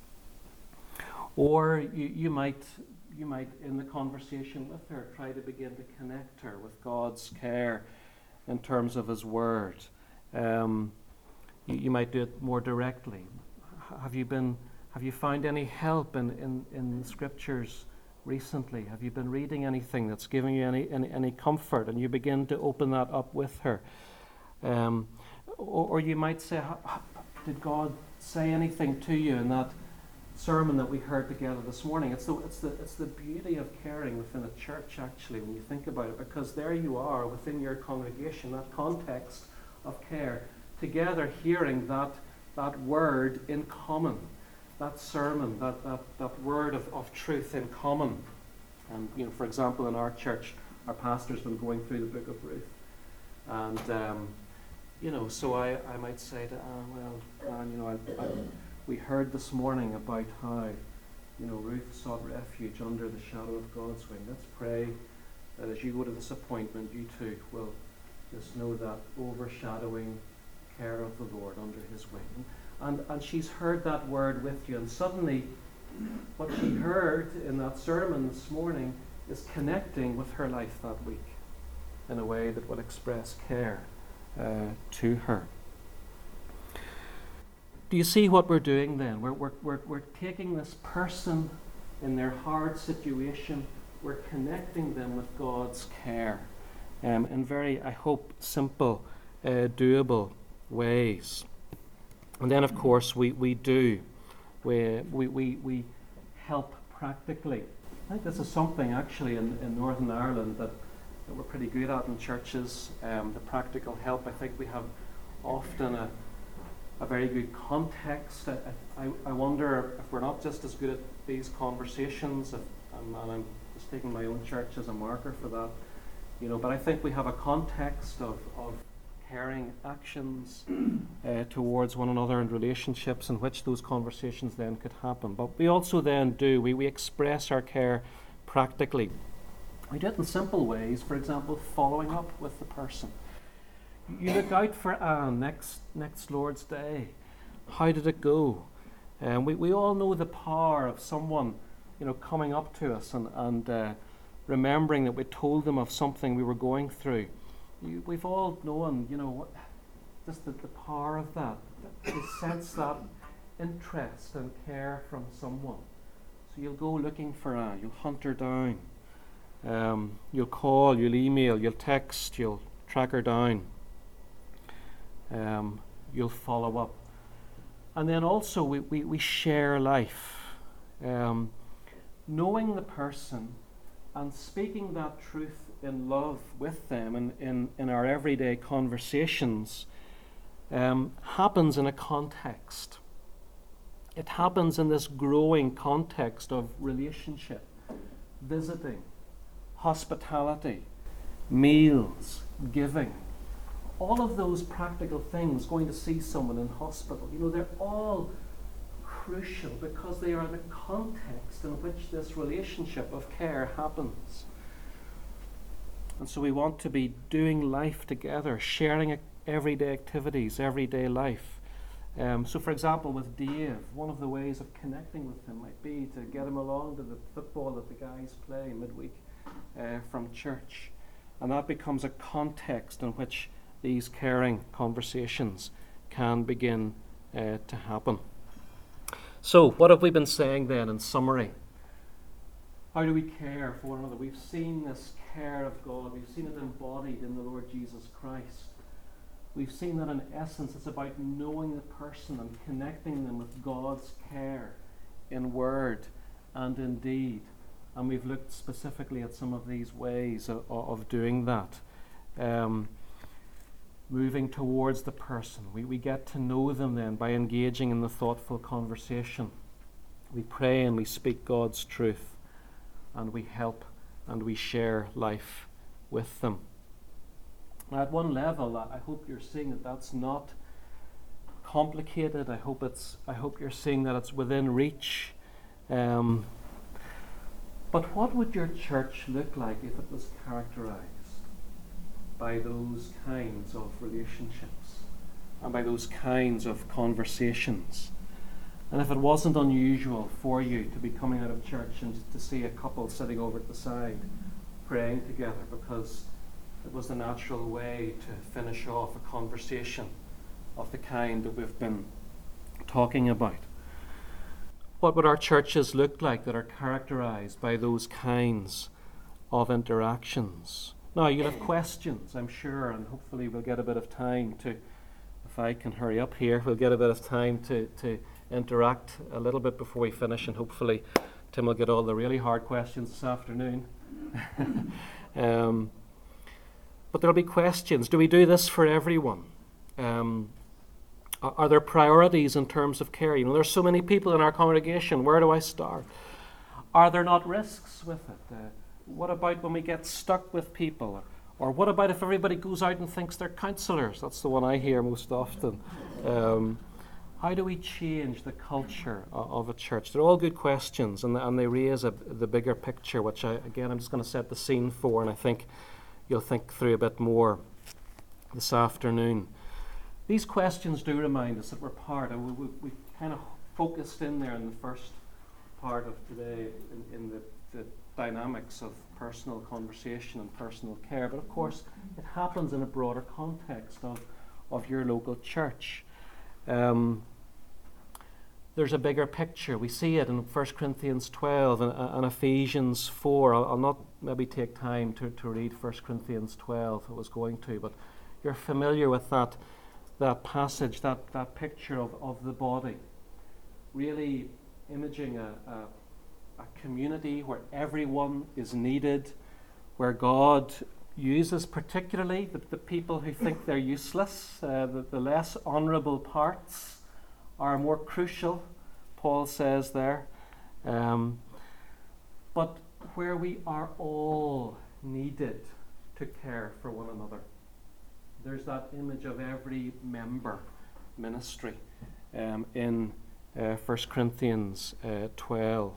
Or you, you might you might in the conversation with her try to begin to connect her with God's care in terms of his word. Um, you, you might do it more directly. have you been, have you found any help in, in, in the scriptures recently? Have you been reading anything that's giving you any, any, any comfort, and you begin to open that up with her? Um, or, or you might say, did God say anything to you in that sermon that we heard together this morning? It's the, it's the, it's the beauty of caring within a church, actually, when you think about it, because there you are within your congregation, that context of care, together hearing that, that word in common, that sermon, that, that, that word of, of truth in common. And, you know, for example, in our church, our pastor's been going through the book of Ruth. And, um, you know, so I, I might say to Anne, well, Anne, you know, I, I, we heard this morning about how, you know, Ruth sought refuge under the shadow of God's wing. Let's pray that as you go to this appointment, you too will just know that overshadowing care of the Lord under his wing. And, and she's heard that word with you, and suddenly what she heard in that sermon this morning is connecting with her life that week in a way that will express care uh, to her. Do you see what we're doing then? We're, we're, we're, we're taking this person in their hard situation, we're connecting them with God's care um, in very, I hope, simple, uh, doable ways. And then, of course, we, we do. We, we, we, we help practically. I think this is something, actually, in, in Northern Ireland that, that we're pretty good at in churches, um, the practical help. I think we have often a, a very good context. I, I, I wonder if we're not just as good at these conversations, if, um, and I'm just taking my own church as a marker for that, you know, but I think we have a context of, of caring actions uh, towards one another and relationships in which those conversations then could happen. But we also then do, we, we express our care practically. We do it in simple ways, for example, following up with the person. You look out for Anne next, next Lord's Day. How did it go? And um, we, we all know the power of someone, you know, coming up to us and, and uh, remembering that we told them of something we were going through. You, we've all known, you know, what, just the, the power of that, to sense that interest and care from someone. So you'll go looking for her, you'll hunt her down, um, you'll call, you'll email, you'll text, you'll track her down, um, you'll follow up. And then also we, we, we share life, um, knowing the person and speaking that truth in love with them and in, in our everyday conversations um, happens in a context. It happens in this growing context of relationship, visiting, hospitality, meals, giving. All of those practical things, going to see someone in hospital, you know, they're all crucial because they are the context in which this relationship of care happens. And so we want to be doing life together, sharing everyday activities, everyday life. Um, so for example, with Dave, one of the ways of connecting with him might be to get him along to the football that the guys play midweek uh, from church. And that becomes a context in which these caring conversations can begin uh, to happen. So what have we been saying then in summary? How do we care for one another? We've seen this care of God. We've seen it embodied in the Lord Jesus Christ. We've seen that in essence it's about knowing the person and connecting them with God's care in word and in deed. And we've looked specifically at some of these ways of, of doing that. Um, moving towards the person. We, we get to know them then by engaging in the thoughtful conversation. We pray and we speak God's truth. And we help and we share life with them. Now at one level, I hope you're seeing that that's not complicated. I hope it's. I hope you're seeing that it's within reach. Um, but what would your church look like if it was characterized by those kinds of relationships and by those kinds of conversations? And if it wasn't unusual for you to be coming out of church and to see a couple sitting over at the side praying together because it was the natural way to finish off a conversation of the kind that we've been talking about. what would our churches look like that are characterized by those kinds of interactions? Now, you'll have questions, I'm sure, and hopefully we'll get a bit of time to, if I can hurry up here, we'll get a bit of time to, to interact a little bit before we finish, and hopefully Tim will get all the really hard questions this afternoon. um, but there'll be questions. Do we do this for everyone? Um, are, are there priorities in terms of care? You know, there's so many people in our congregation. Where do I start? Are there not risks with it? Uh, what about when we get stuck with people? Or, or what about if everybody goes out and thinks they're counsellors? That's the one I hear most often. Um, how do we change the culture of, of a church? They're all good questions, and, and they raise a, the bigger picture, which, I, again, I'm just going to set the scene for, and I think you'll think through a bit more this afternoon. These questions do remind us that we're part, and we, we, we kind of focused in there in the first part of today in, in the, the dynamics of personal conversation and personal care, but of course it happens in a broader context of, of your local church. Um, there's a bigger picture. We see it in First Corinthians twelve and, and Ephesians four. I'll, I'll not maybe take time to, to read First Corinthians twelve, I was going to, but you're familiar with that that passage, that, that picture of, of the body, really imaging a, a, a community where everyone is needed, where God uses particularly the, the people who think they're useless, uh, the, the less honourable parts are more crucial, Paul says there. Um, but where we are all needed to care for one another. There's that image of every member ministry um, in uh, First Corinthians uh, twelve.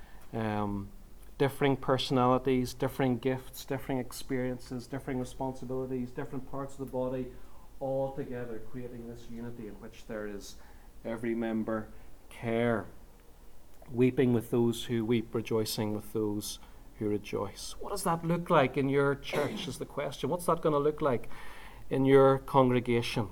Um, differing personalities, differing gifts, differing experiences, differing responsibilities, different parts of the body, all together creating this unity in which there is every member care. Weeping with those who weep, rejoicing with those who rejoice. What does that look like in your church is the question. What's that going to look like in your congregation?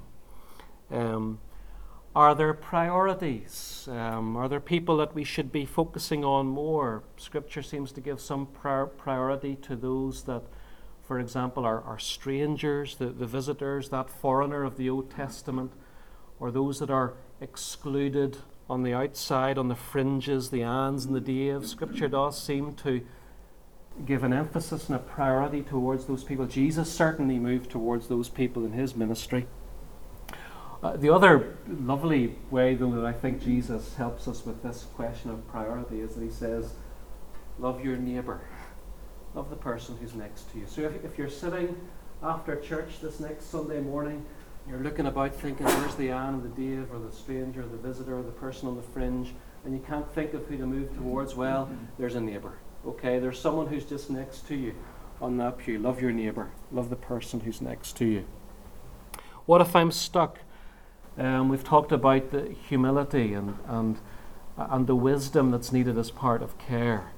Um, Are there priorities? Um, are there people that we should be focusing on more? Scripture seems to give some prior priority to those that, for example, are, are strangers, the, the visitors, that foreigner of the Old Testament, or those that are excluded on the outside, on the fringes, the ands and the daves. Scripture does seem to give an emphasis and a priority towards those people. Jesus certainly moved towards those people in his ministry. Uh, the other lovely way, though, that I think Jesus helps us with this question of priority is that he says, love your neighbour. Love the person who's next to you. So if, if you're sitting after church this next Sunday morning, you're looking about thinking, where's the Anne or the Dave or the stranger or the visitor or the person on the fringe, and you can't think of who to move towards, well, there's a neighbour. Okay, there's someone who's just next to you on that pew. Love your neighbour. Love the person who's next to you. What if I'm stuck? Um, we've talked about the humility and, and, and the wisdom that's needed as part of care.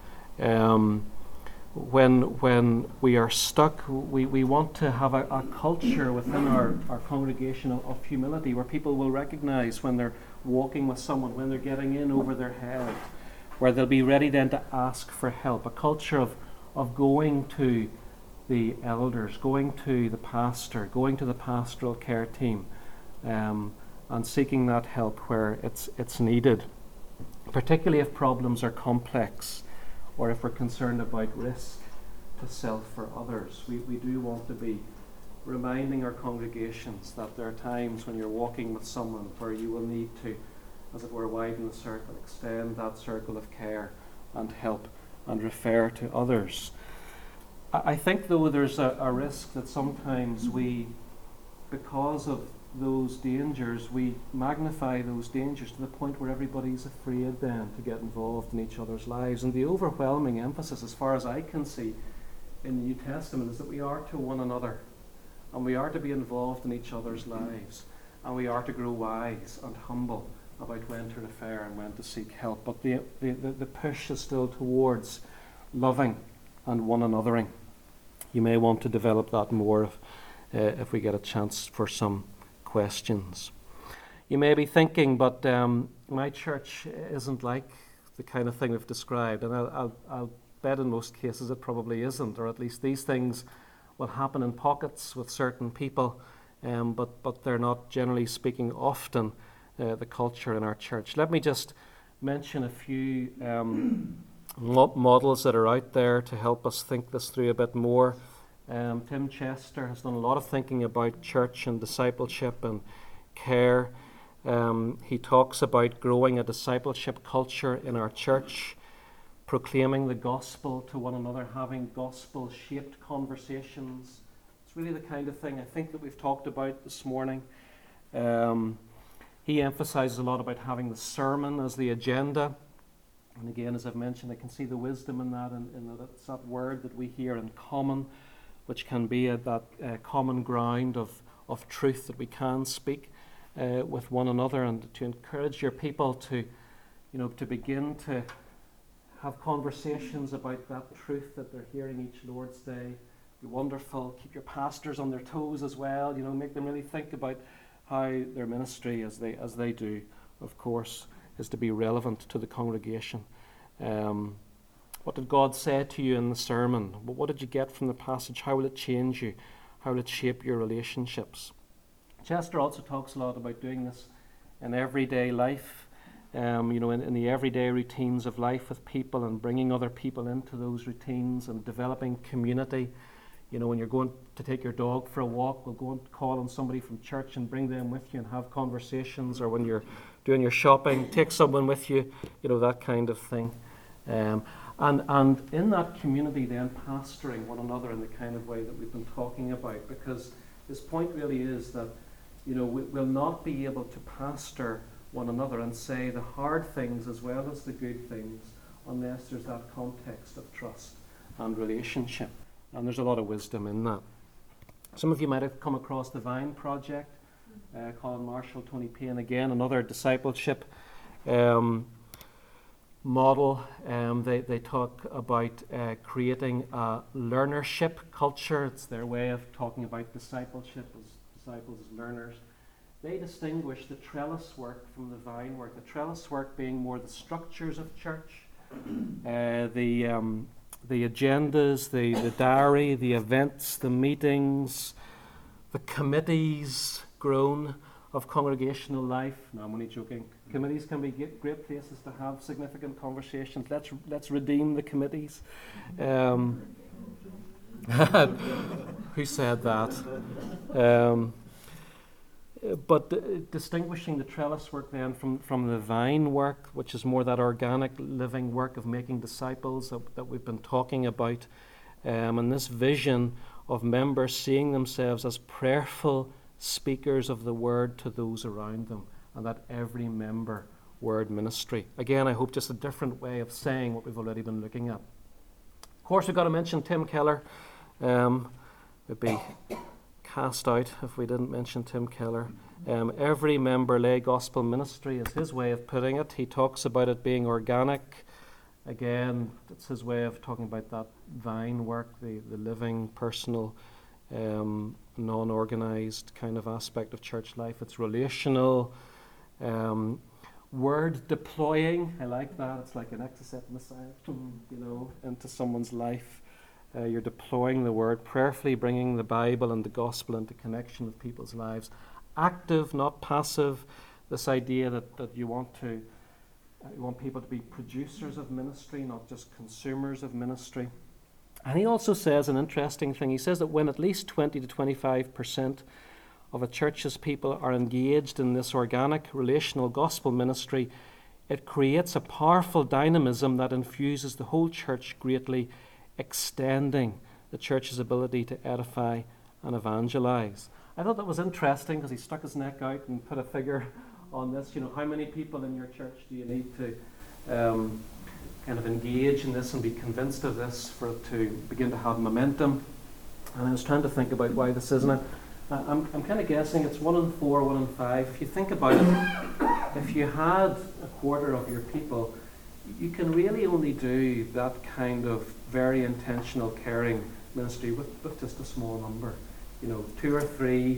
Um, when, when we are stuck, we, we want to have a, a culture within our, our congregation of, of humility where people will recognize when they're walking with someone, when they're getting in over their head, where they'll be ready then to ask for help. A culture of, of going to the elders, going to the pastor, going to the pastoral care team, um, and seeking that help where it's it's needed, particularly if problems are complex or if we're concerned about risk to self or others. We, we do want to be reminding our congregations that there are times when you're walking with someone where you will need to, as it were, widen the circle, extend that circle of care and help and refer to others. I, I think, though, there's a, a risk that sometimes we, because of those dangers, we magnify those dangers to the point where everybody's afraid then to get involved in each other's lives. And the overwhelming emphasis, as far as I can see, in the New Testament is that we are to one another, and we are to be involved in each other's lives, and we are to grow wise and humble about when to refer and when to seek help. But the, the, the push is still towards loving and one anothering. You may want to develop that more if, uh, if we get a chance for some questions. You may be thinking, but um, my church isn't like the kind of thing we've described. And I'll, I'll, I'll bet in most cases it probably isn't, or at least these things will happen in pockets with certain people, um, but, but they're not, generally speaking, often uh, the culture in our church. Let me just mention a few um, mo- models that are out there to help us think this through a bit more. Um, Tim Chester has done a lot of thinking about church and discipleship and care. Um, he talks about growing a discipleship culture in our church, proclaiming the gospel to one another, having gospel-shaped conversations. It's really the kind of thing I think that we've talked about this morning. Um, he emphasizes a lot about having the sermon as the agenda. And again, as I've mentioned, I can see the wisdom in that, and in, in that it's that word that we hear in common, which can be a, that uh, common ground of, of truth that we can speak uh, with one another, and to encourage your people to, you know, to begin to have conversations about that truth that they're hearing each Lord's Day. Be wonderful. Keep your pastors on their toes as well. You know, make them really think about how their ministry, as they as they do, of course, is to be relevant to the congregation. Um, what did God say to you in the sermon? What did you get from the passage? How will it change you? How will it shape your relationships? Chester also talks a lot about doing this in everyday life. Um, you know, in, in the everyday routines of life with people, and bringing other people into those routines, and developing community. You know, when you're going to take your dog for a walk, we'll go and call on somebody from church and bring them with you and have conversations. Or when you're doing your shopping, take someone with you, you know, that kind of thing. Um, and, and in that community then pastoring one another in the kind of way that we've been talking about, because his point really is that, you know, we, we'll not be able to pastor one another and say the hard things as well as the good things unless there's that context of trust and relationship. And there's a lot of wisdom in that. Some of you might have come across the Vine Project, uh, Colin Marshall, Tony Payne, again, another discipleship um, model. Um, they, they talk about uh, creating a learnership culture. It's their way of talking about discipleship as disciples, as learners. They distinguish the trellis work from the vine work. The trellis work being more the structures of church, uh, the um, the agendas, the, the diary, the events, the meetings, the committees grown of congregational life. No, I'm only joking. Committees can be great places to have significant conversations. Let's let's redeem the committees. Um, who said that? Um, But uh, distinguishing the trellis work then from, from the vine work, which is more that organic living work of making disciples that, that we've been talking about, um, and this vision of members seeing themselves as prayerful speakers of the word to those around them, and that every member word ministry. Again, I hope just a different way of saying what we've already been looking at. Of course, we've got to mention Tim Keller. Um, it'd be cast out if we didn't mention Tim Keller. Um, every member lay gospel ministry is his way of putting it. He talks about it being organic. Again, it's his way of talking about that vine work, the, the living, personal, um, non-organized kind of aspect of church life. It's relational. Um, word deploying, I like that. It's like an exocet missile, you know, into someone's life. Uh, you're deploying the word, prayerfully bringing the Bible and the gospel into connection with people's lives. Active, not passive. This idea that, that you want to, uh, you want people to be producers of ministry, not just consumers of ministry. And he also says an interesting thing. He says that when at least twenty to twenty-five percent of a church's people are engaged in this organic, relational gospel ministry, it creates a powerful dynamism that infuses the whole church greatly, extending the church's ability to edify and evangelize. I thought that was interesting because he stuck his neck out and put a figure on this. You know, how many people in your church do you need to um, kind of engage in this and be convinced of this for it to begin to have momentum? And I was trying to think about why this isn't it. I'm, I'm kind of guessing it's one in four, one in five. If you think about it, if you had a quarter of your people, you can really only do that kind of very intentional caring ministry with, with just a small number. You know, two or three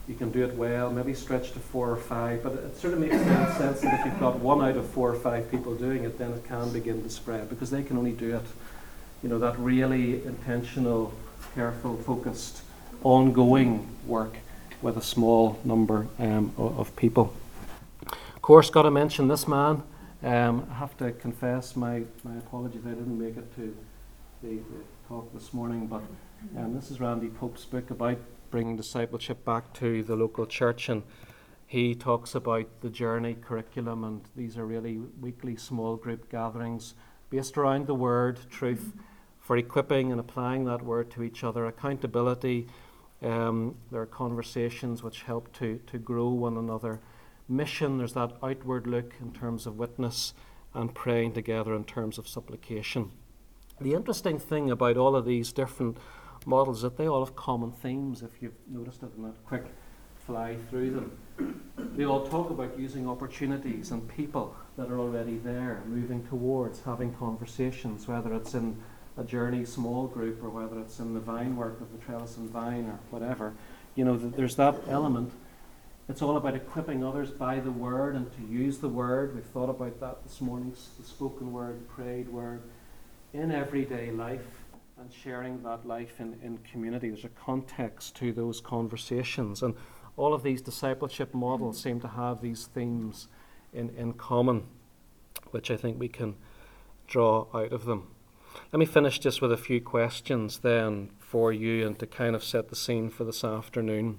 you can do it well, maybe stretch to four or five, but it sort of makes sense that if you've got one out of four or five people doing it, then it can begin to spread, because they can only do it, you know, that really intentional, careful, focused, ongoing work with a small number um, of, of people. Of course, got to mention this man. Um, I have to confess my, my apologies, I didn't make it to the, the talk this morning, but um, this is Randy Pope's book about bringing discipleship back to the local church, and he talks about the journey curriculum, and these are really weekly small group gatherings based around the word, truth, for equipping and applying that word to each other, accountability. Um, there are conversations which help to, to grow one another. Mission, there's that outward look in terms of witness, and praying together in terms of supplication. The interesting thing about all of these different models is that they all have common themes, if you've noticed it in that quick fly through them. They all talk about using opportunities and people that are already there, moving towards having conversations, whether it's in a journey small group or whether it's in the vine work of the trellis and vine or whatever. You know, th- there's that element. It's all about equipping others by the word and to use the word. We've thought about that this morning, the spoken word, prayed word, in everyday life, and sharing that life in, in community. There's a context to those conversations. And all of these discipleship models seem to have these themes in, in common, which I think we can draw out of them. Let me finish just with a few questions then for you, and to kind of set the scene for this afternoon.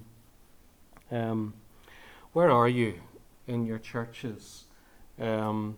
Um, where are you in your churches? Um,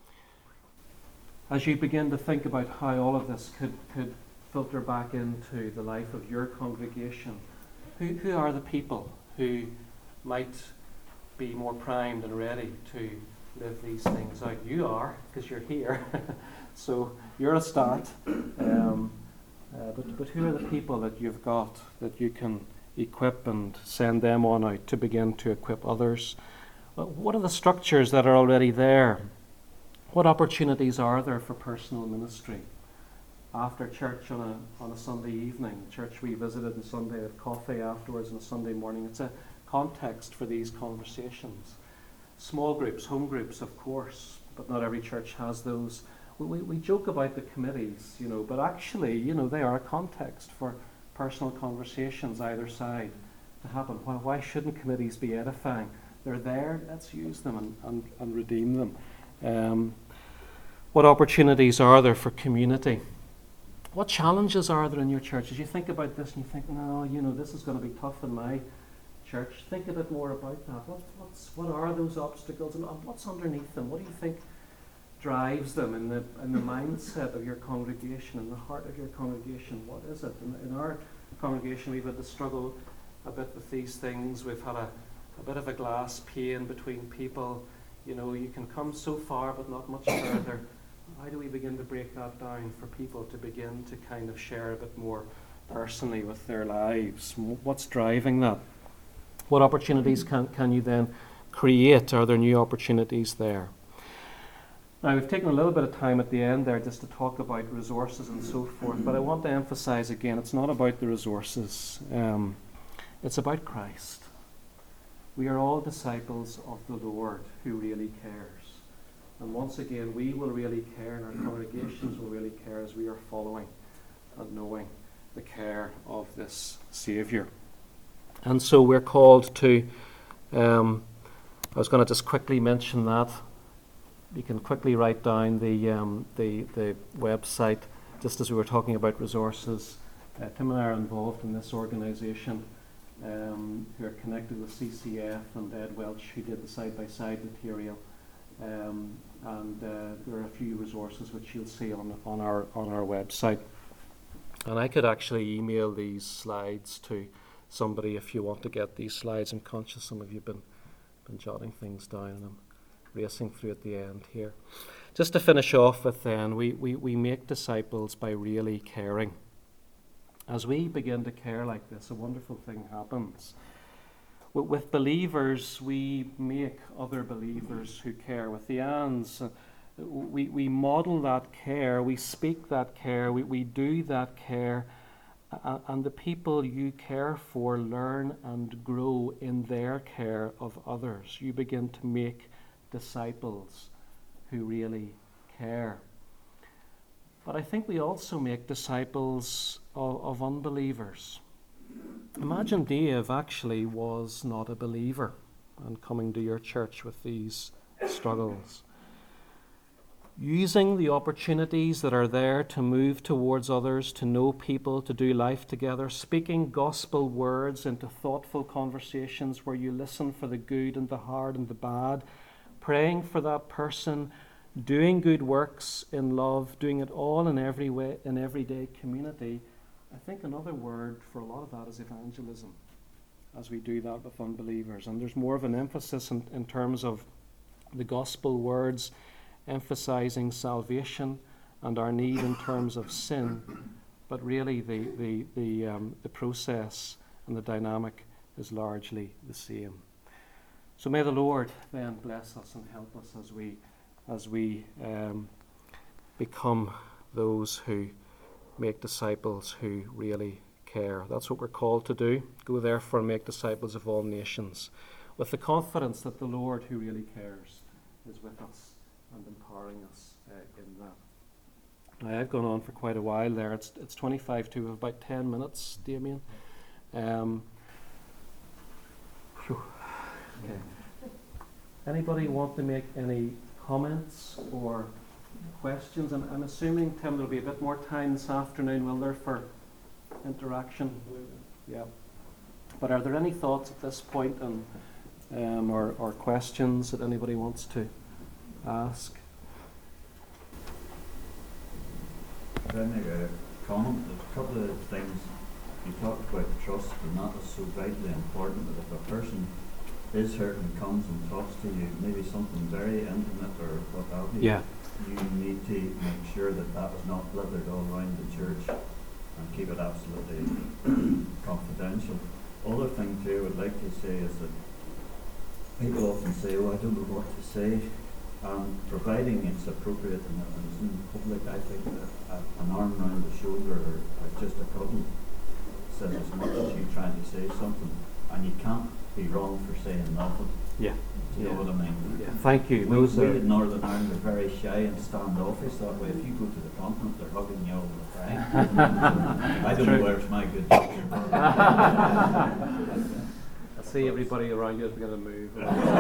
as you begin to think about how all of this could, could filter back into the life of your congregation, who, who are the people who might be more primed and ready to live these things out? You are, because you're here. So you're a start. Um, uh, but, but who are the people that you've got that you can equip and send them on out to begin to equip others? Uh, what are the structures that are already there? What opportunities are there for personal ministry? After church on a on a Sunday evening, church we visited on Sunday, had coffee afterwards on a Sunday morning. It's a context for these conversations. Small groups, home groups, of course, but not every church has those. We, we, we joke about the committees, you know, but actually, you know, they are a context for personal conversations either side to happen. Why, why shouldn't committees be edifying? They're there, let's use them and, and, and redeem them. Um, what opportunities are there for community? What challenges are there in your church? As you think about this and you think, no, you know, this is going to be tough in my church, think a bit more about that. What, what's, what are those obstacles, and what's underneath them? What do you think drives them in the in the mindset of your congregation, in the heart of your congregation? What is it? In, in our congregation, we've had to struggle a bit with these things. We've had a, a bit of a glass pane between people. You know, you can come so far but not much further. How do we begin to break that down for people to begin to kind of share a bit more personally with their lives? What's driving that? What opportunities can, can you then create? Are there new opportunities there? Now, we've taken a little bit of time at the end there just to talk about resources and so forth, but I want to emphasize again, it's not about the resources. Um, it's about Christ. We are all disciples of the Lord who really cares. And once again, we will really care, and our congregations will really care as we are following and knowing the care of this Saviour. And so we're called to, um, I was going to just quickly mention that. You can quickly write down the, um, the, the website, just as we were talking about resources. Uh, Tim and I are involved in this organisation, um, who are connected with C C F and Ed Welch, who did the side-by-side material. Um, and uh, there are a few resources which you'll see on on our on our website. And I could actually email these slides to somebody if you want to get these slides. I'm conscious some of you have been been jotting things down, and I'm racing through at the end here. Just to finish off with then, we, we, we make disciples by really caring. As we begin to care like this, a wonderful thing happens. With, with believers, we make other believers who care. With the Anns, uh, we, we model that care, we speak that care, we, we do that care, a- and the people you care for learn and grow in their care of others. You begin to make disciples who really care. But I think we also make disciples of, of unbelievers. Imagine Dave actually was not a believer and coming to your church with these struggles. Using the opportunities that are there to move towards others, to know people, to do life together, speaking gospel words into thoughtful conversations where you listen for the good and the hard and the bad, praying for that person, doing good works in love, doing it all in every way, in everyday community. I think another word for a lot of that is evangelism, as we do that with unbelievers. And there's more of an emphasis in, in terms of the gospel words emphasizing salvation and our need in terms of sin, but really the the the, um, the process and the dynamic is largely the same. So may the Lord then bless us and help us as we as we um, become those who make disciples who really care. That's what we're called to do. Go therefore and make disciples of all nations, with the confidence that the Lord who really cares is with us and empowering us uh, in that. Now, I've gone on for quite a while there. It's it's twenty-five to about ten minutes, Damien. Um, phew. Okay. Anybody want to make any comments or questions? I'm, I'm assuming, Tim, there'll be a bit more time this afternoon, will there, for interaction? Yeah. But are there any thoughts at this point and um, or, or questions that anybody wants to ask? Can I make a comment? There's a couple of things. You talked about trust, and that is so vitally important that if a person is hurt and comes and talks to you, maybe something very intimate or what have you, Yeah. you need to make sure that that is not blithered all around the church and keep it absolutely confidential. Other thing too I would like to say is that people often say, oh, I don't know what to say. Um, providing it's appropriate and it's in public, I think that a, an arm around the shoulder or, or just a cuddle says as much as you trying to say something, and you can't be wrong for saying nothing. Yeah. Do you Yeah. know what I mean? Yeah. Thank you. We, Those we are in Northern Ireland are very shy and standoffish that way. If you go to the continent, they're hugging you all the time. I don't True. know where's my good picture. I see everybody around you as we're going to move.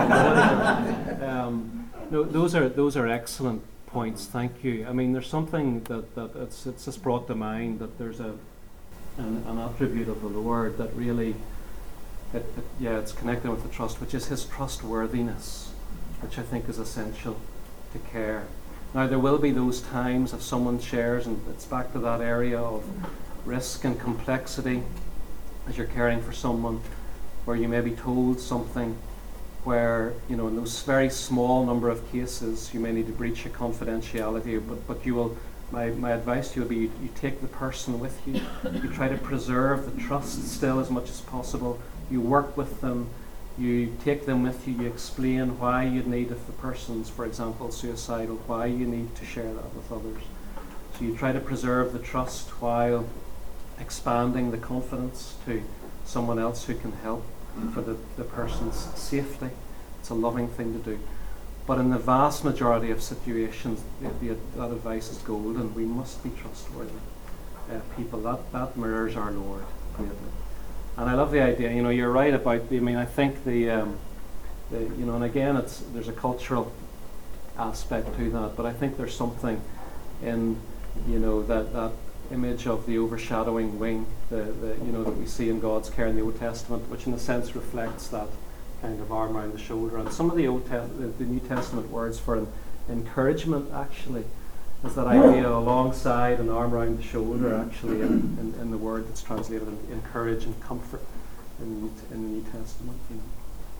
um, no, those are those are excellent points. Thank you. I mean, there's something that, that it's it's just brought to mind that there's a an, an attribute of the Lord that really, it, it, yeah, it's connected with the trust, which is His trustworthiness, which I think is essential to care. Now, there will be those times if someone shares, and it's back to that area of risk and complexity as you're caring for someone, where you may be told something where, you know, in those very small number of cases, you may need to breach a confidentiality, but, but you will, my, my advice to you will be you, you take the person with you, you try to preserve the trust still as much as possible, you work with them, you take them with you, you explain why you need, if the person's, for example, suicidal, why you need to share that with others. So you try to preserve the trust while expanding the confidence to someone else who can help for the, the person's safety. It's a loving thing to do. But in the vast majority of situations, the, the, that advice is gold, and we must be trustworthy uh, people. That, that mirrors our Lord greatly. And I love the idea, you know, you're right about the, I mean, I think the, um, the you know, and again, it's there's a cultural aspect to that, but I think there's something in, you know, that, that image of the overshadowing wing, the, the you know that we see in God's care in the Old Testament, which in a sense reflects that kind of arm around the shoulder. And some of the Old Te- the, the New Testament words for an encouragement actually is that idea alongside an arm around the shoulder actually in, in, in the word that's translated in encourage and comfort in, in the New Testament. You know.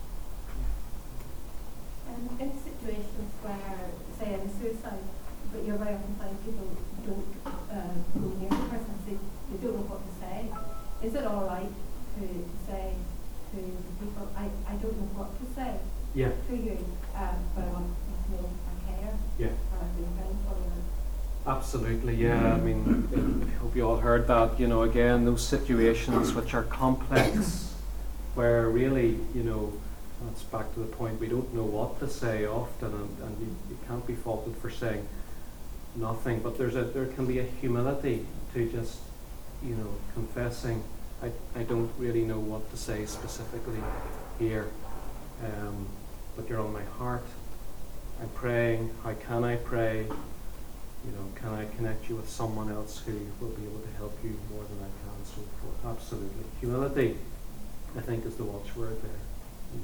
Um, in situations where, say, in suicide, but you're very often find people don't uh, go near the person, they, they don't know what to say. Is it all right to, to say to people, I, I don't know what to say Yeah. to you, um, but I want you to know I care, Yeah. or I've been very for you, Absolutely, yeah. I mean, I hope you all heard that. You know, again, those situations which are complex, where really, you know, that's back to the point, we don't know what to say often, and, and you, you can't be faulted for saying nothing. But there's a there can be a humility to just, you know, confessing, I, I don't really know what to say specifically here, um, but you're on my heart. I'm praying. How can I pray? You know, can I connect you with someone else who will be able to help you more than I can, and so forth. Absolutely. Humility, I think, is the watchword there. You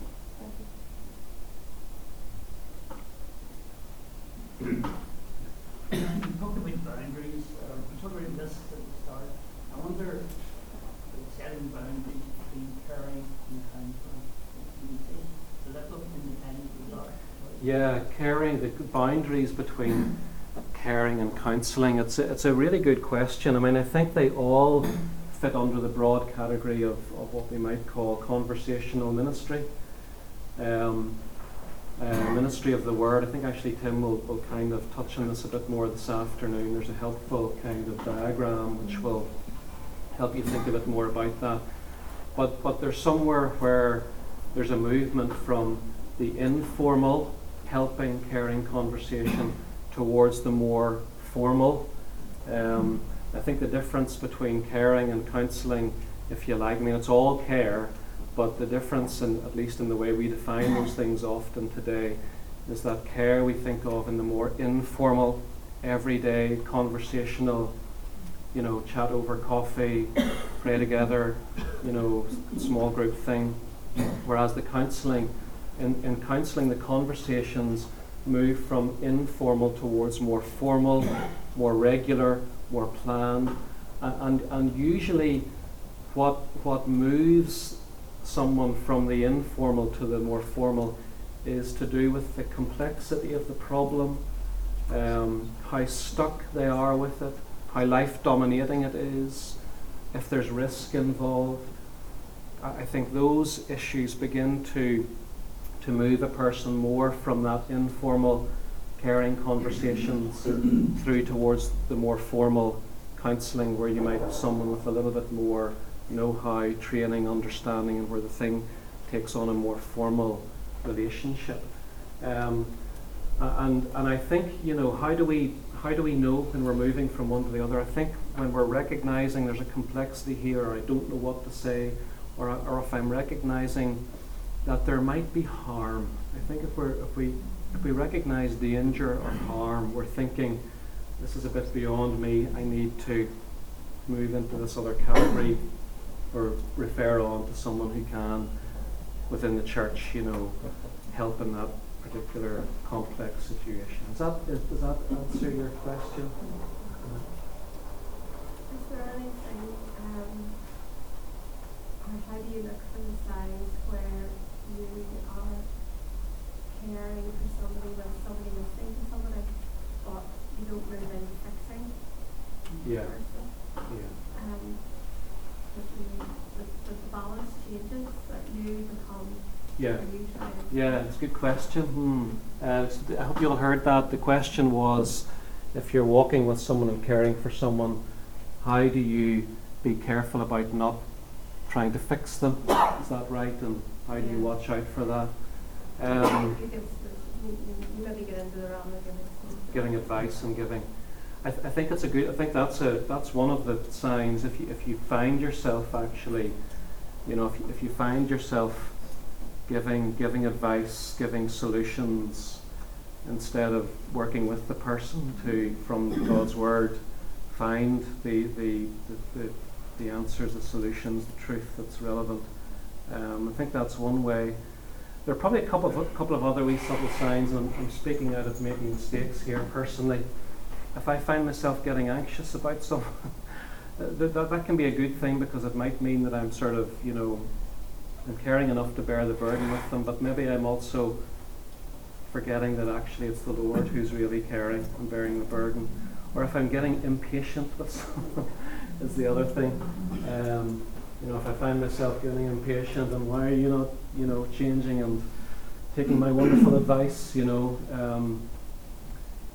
know. You talked about boundaries. Uh, we talked about this at the start. I wonder, the setting boundaries between caring and counselling. Does that look independent of that? Yeah, caring, the boundaries between caring and counselling, it's a, it's a really good question. I mean, I think they all fit under the broad category of, of what we might call conversational ministry. Um, uh, ministry of the word. I think actually Tim will, will kind of touch on this a bit more this afternoon. There's a helpful kind of diagram which will help you think a bit more about that. But, but there's somewhere where there's a movement from the informal, helping, caring conversation towards the more formal. Um, I think the difference between caring and counselling, if you like, I mean, it's all care, but the difference, in, at least in the way we define those things often today, is that care we think of in the more informal, everyday, conversational, you know, chat over coffee, pray together, you know, small group thing. Whereas the counselling, in, in counselling, the conversations move from informal towards more formal, more regular, more planned, and, and, and usually what, what moves someone from the informal to the more formal is to do with the complexity of the problem, um, how stuck they are with it, how life dominating it is, if there's risk involved. I think those issues begin to to move a person more from that informal caring conversations through towards the more formal counselling, where you might have someone with a little bit more know-how, training, understanding, and where the thing takes on a more formal relationship. Um, and and I think, you know, how do we how do we know when we're moving from one to the other? I think when we're recognising there's a complexity here, or I don't know what to say, or or if I'm recognising that there might be harm. I think if we're if we if we recognise danger or harm, we're thinking this is a bit beyond me. I need to move into this other category, or refer on to someone who can within the church, you know, help in that particular complex situation. Is that is, does that answer your question? Is there anything, um, or how do you look for the signs where you are caring for somebody when somebody listening to somebody, but you don't move into fixing the Yeah. person? Yeah. Um, that you, that, that the balance changes, that you become, Yeah. or you try to. Yeah, it's a good question. Hmm. Uh, it's- I hope you all heard that. The question was, if you're walking with someone and caring for someone, how do you be careful about not trying to fix them? Is that right? And how do you Yeah. watch out for that? Um, you, can, you, you maybe get into the realm of giving some. giving advice and giving. I, th- I think it's a good. I think that's a that's one of the signs. If you if you find yourself actually, you know, if you, if you find yourself giving giving advice, giving solutions, instead of working with the person to, from God's word, find the the the, the, the answers, the solutions, the truth that's relevant. Um, I think that's one way. There are probably a couple of a couple of other wee subtle signs, and I'm, I'm speaking out of making mistakes here personally. If I find myself getting anxious about something, that, that that can be a good thing, because it might mean that I'm sort of, you know, I'm caring enough to bear the burden with them, but maybe I'm also forgetting that actually it's the Lord who's really caring and bearing the burden. Or if I'm getting impatient with someone, is the other thing. Um, you know, if I find myself getting impatient, and why are you not, you know, changing and taking my wonderful advice, you know, um,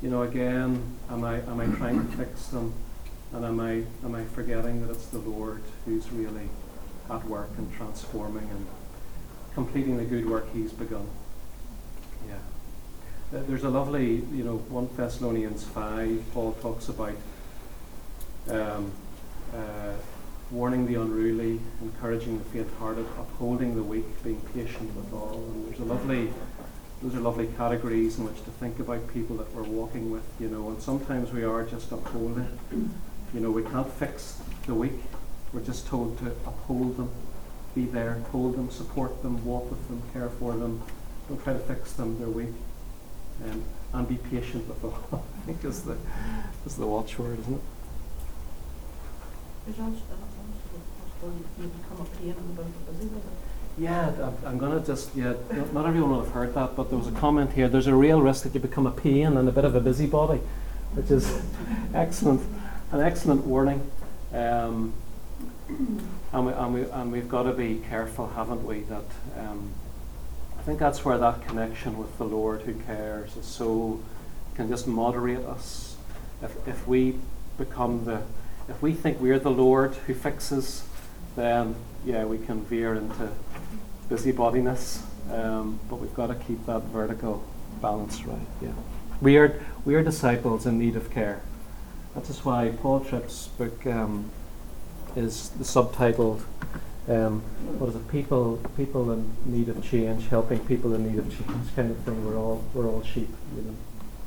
you know, again, am I am I trying to fix them, and am I am I forgetting that it's the Lord who's really at work and transforming and completing the good work He's begun? Yeah. Uh, There's a lovely, you know, First Thessalonians five. Paul talks about um, uh, warning the unruly, encouraging the faint-hearted, upholding the weak, being patient with all. And there's a lovely, those are lovely categories in which to think about people that we're walking with, you know. And sometimes we are just upholding. You know, we can't fix the weak. We're just told to uphold them, be there, hold them, support them, walk with them, care for them. Don't try to fix them. They're weak. Um, and be patient with all. I think is the is the watchword, isn't it? There's also the possibility you become a pain in the bush, busy with it. Yeah, I'm, I'm going to just, yeah, not, not everyone will have heard that, but there was a comment here. There's a real risk that you become a pain and a bit of a busybody, which is excellent, an excellent warning. Um, and, we, and, we, and we've got to be careful, haven't we, that um, I think that's where that connection with the Lord who cares is so, can just moderate us. If, if we become the, if we think we're the Lord who fixes, then yeah, we can veer into busybodiness. Um, but we've got to keep that vertical balance right. Yeah, we are we are disciples in need of care. That's just why Paul Tripp's book um, is the subtitled um, what is it? People people in need of change, helping people in need of change, kind of thing. We're all we're all sheep, you know.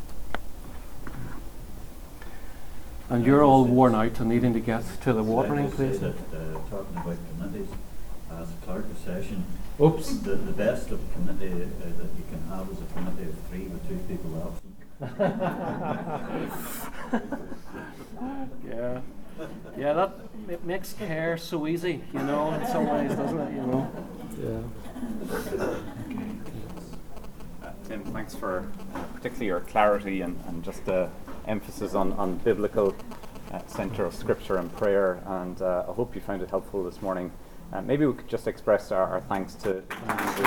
And you're all worn out and needing to get to the watering place. That, uh, talking about committees, as a clerk of session, Oops. the, the best of committee uh, that you can have is a committee of three with two people absent. Yeah. Yeah, that it makes care so easy, you know, in some ways, doesn't it, you know? Yeah. Uh, Tim, thanks for uh, particularly your clarity and, and just the emphasis on, on biblical uh, centre of Scripture and prayer, and uh, I hope you found it helpful this morning. Uh, maybe we could just express our, our thanks to Andrew.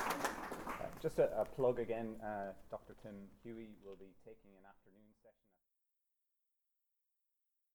Uh, just a, a plug again, uh, Doctor Tim Huey will be taking an afternoon session.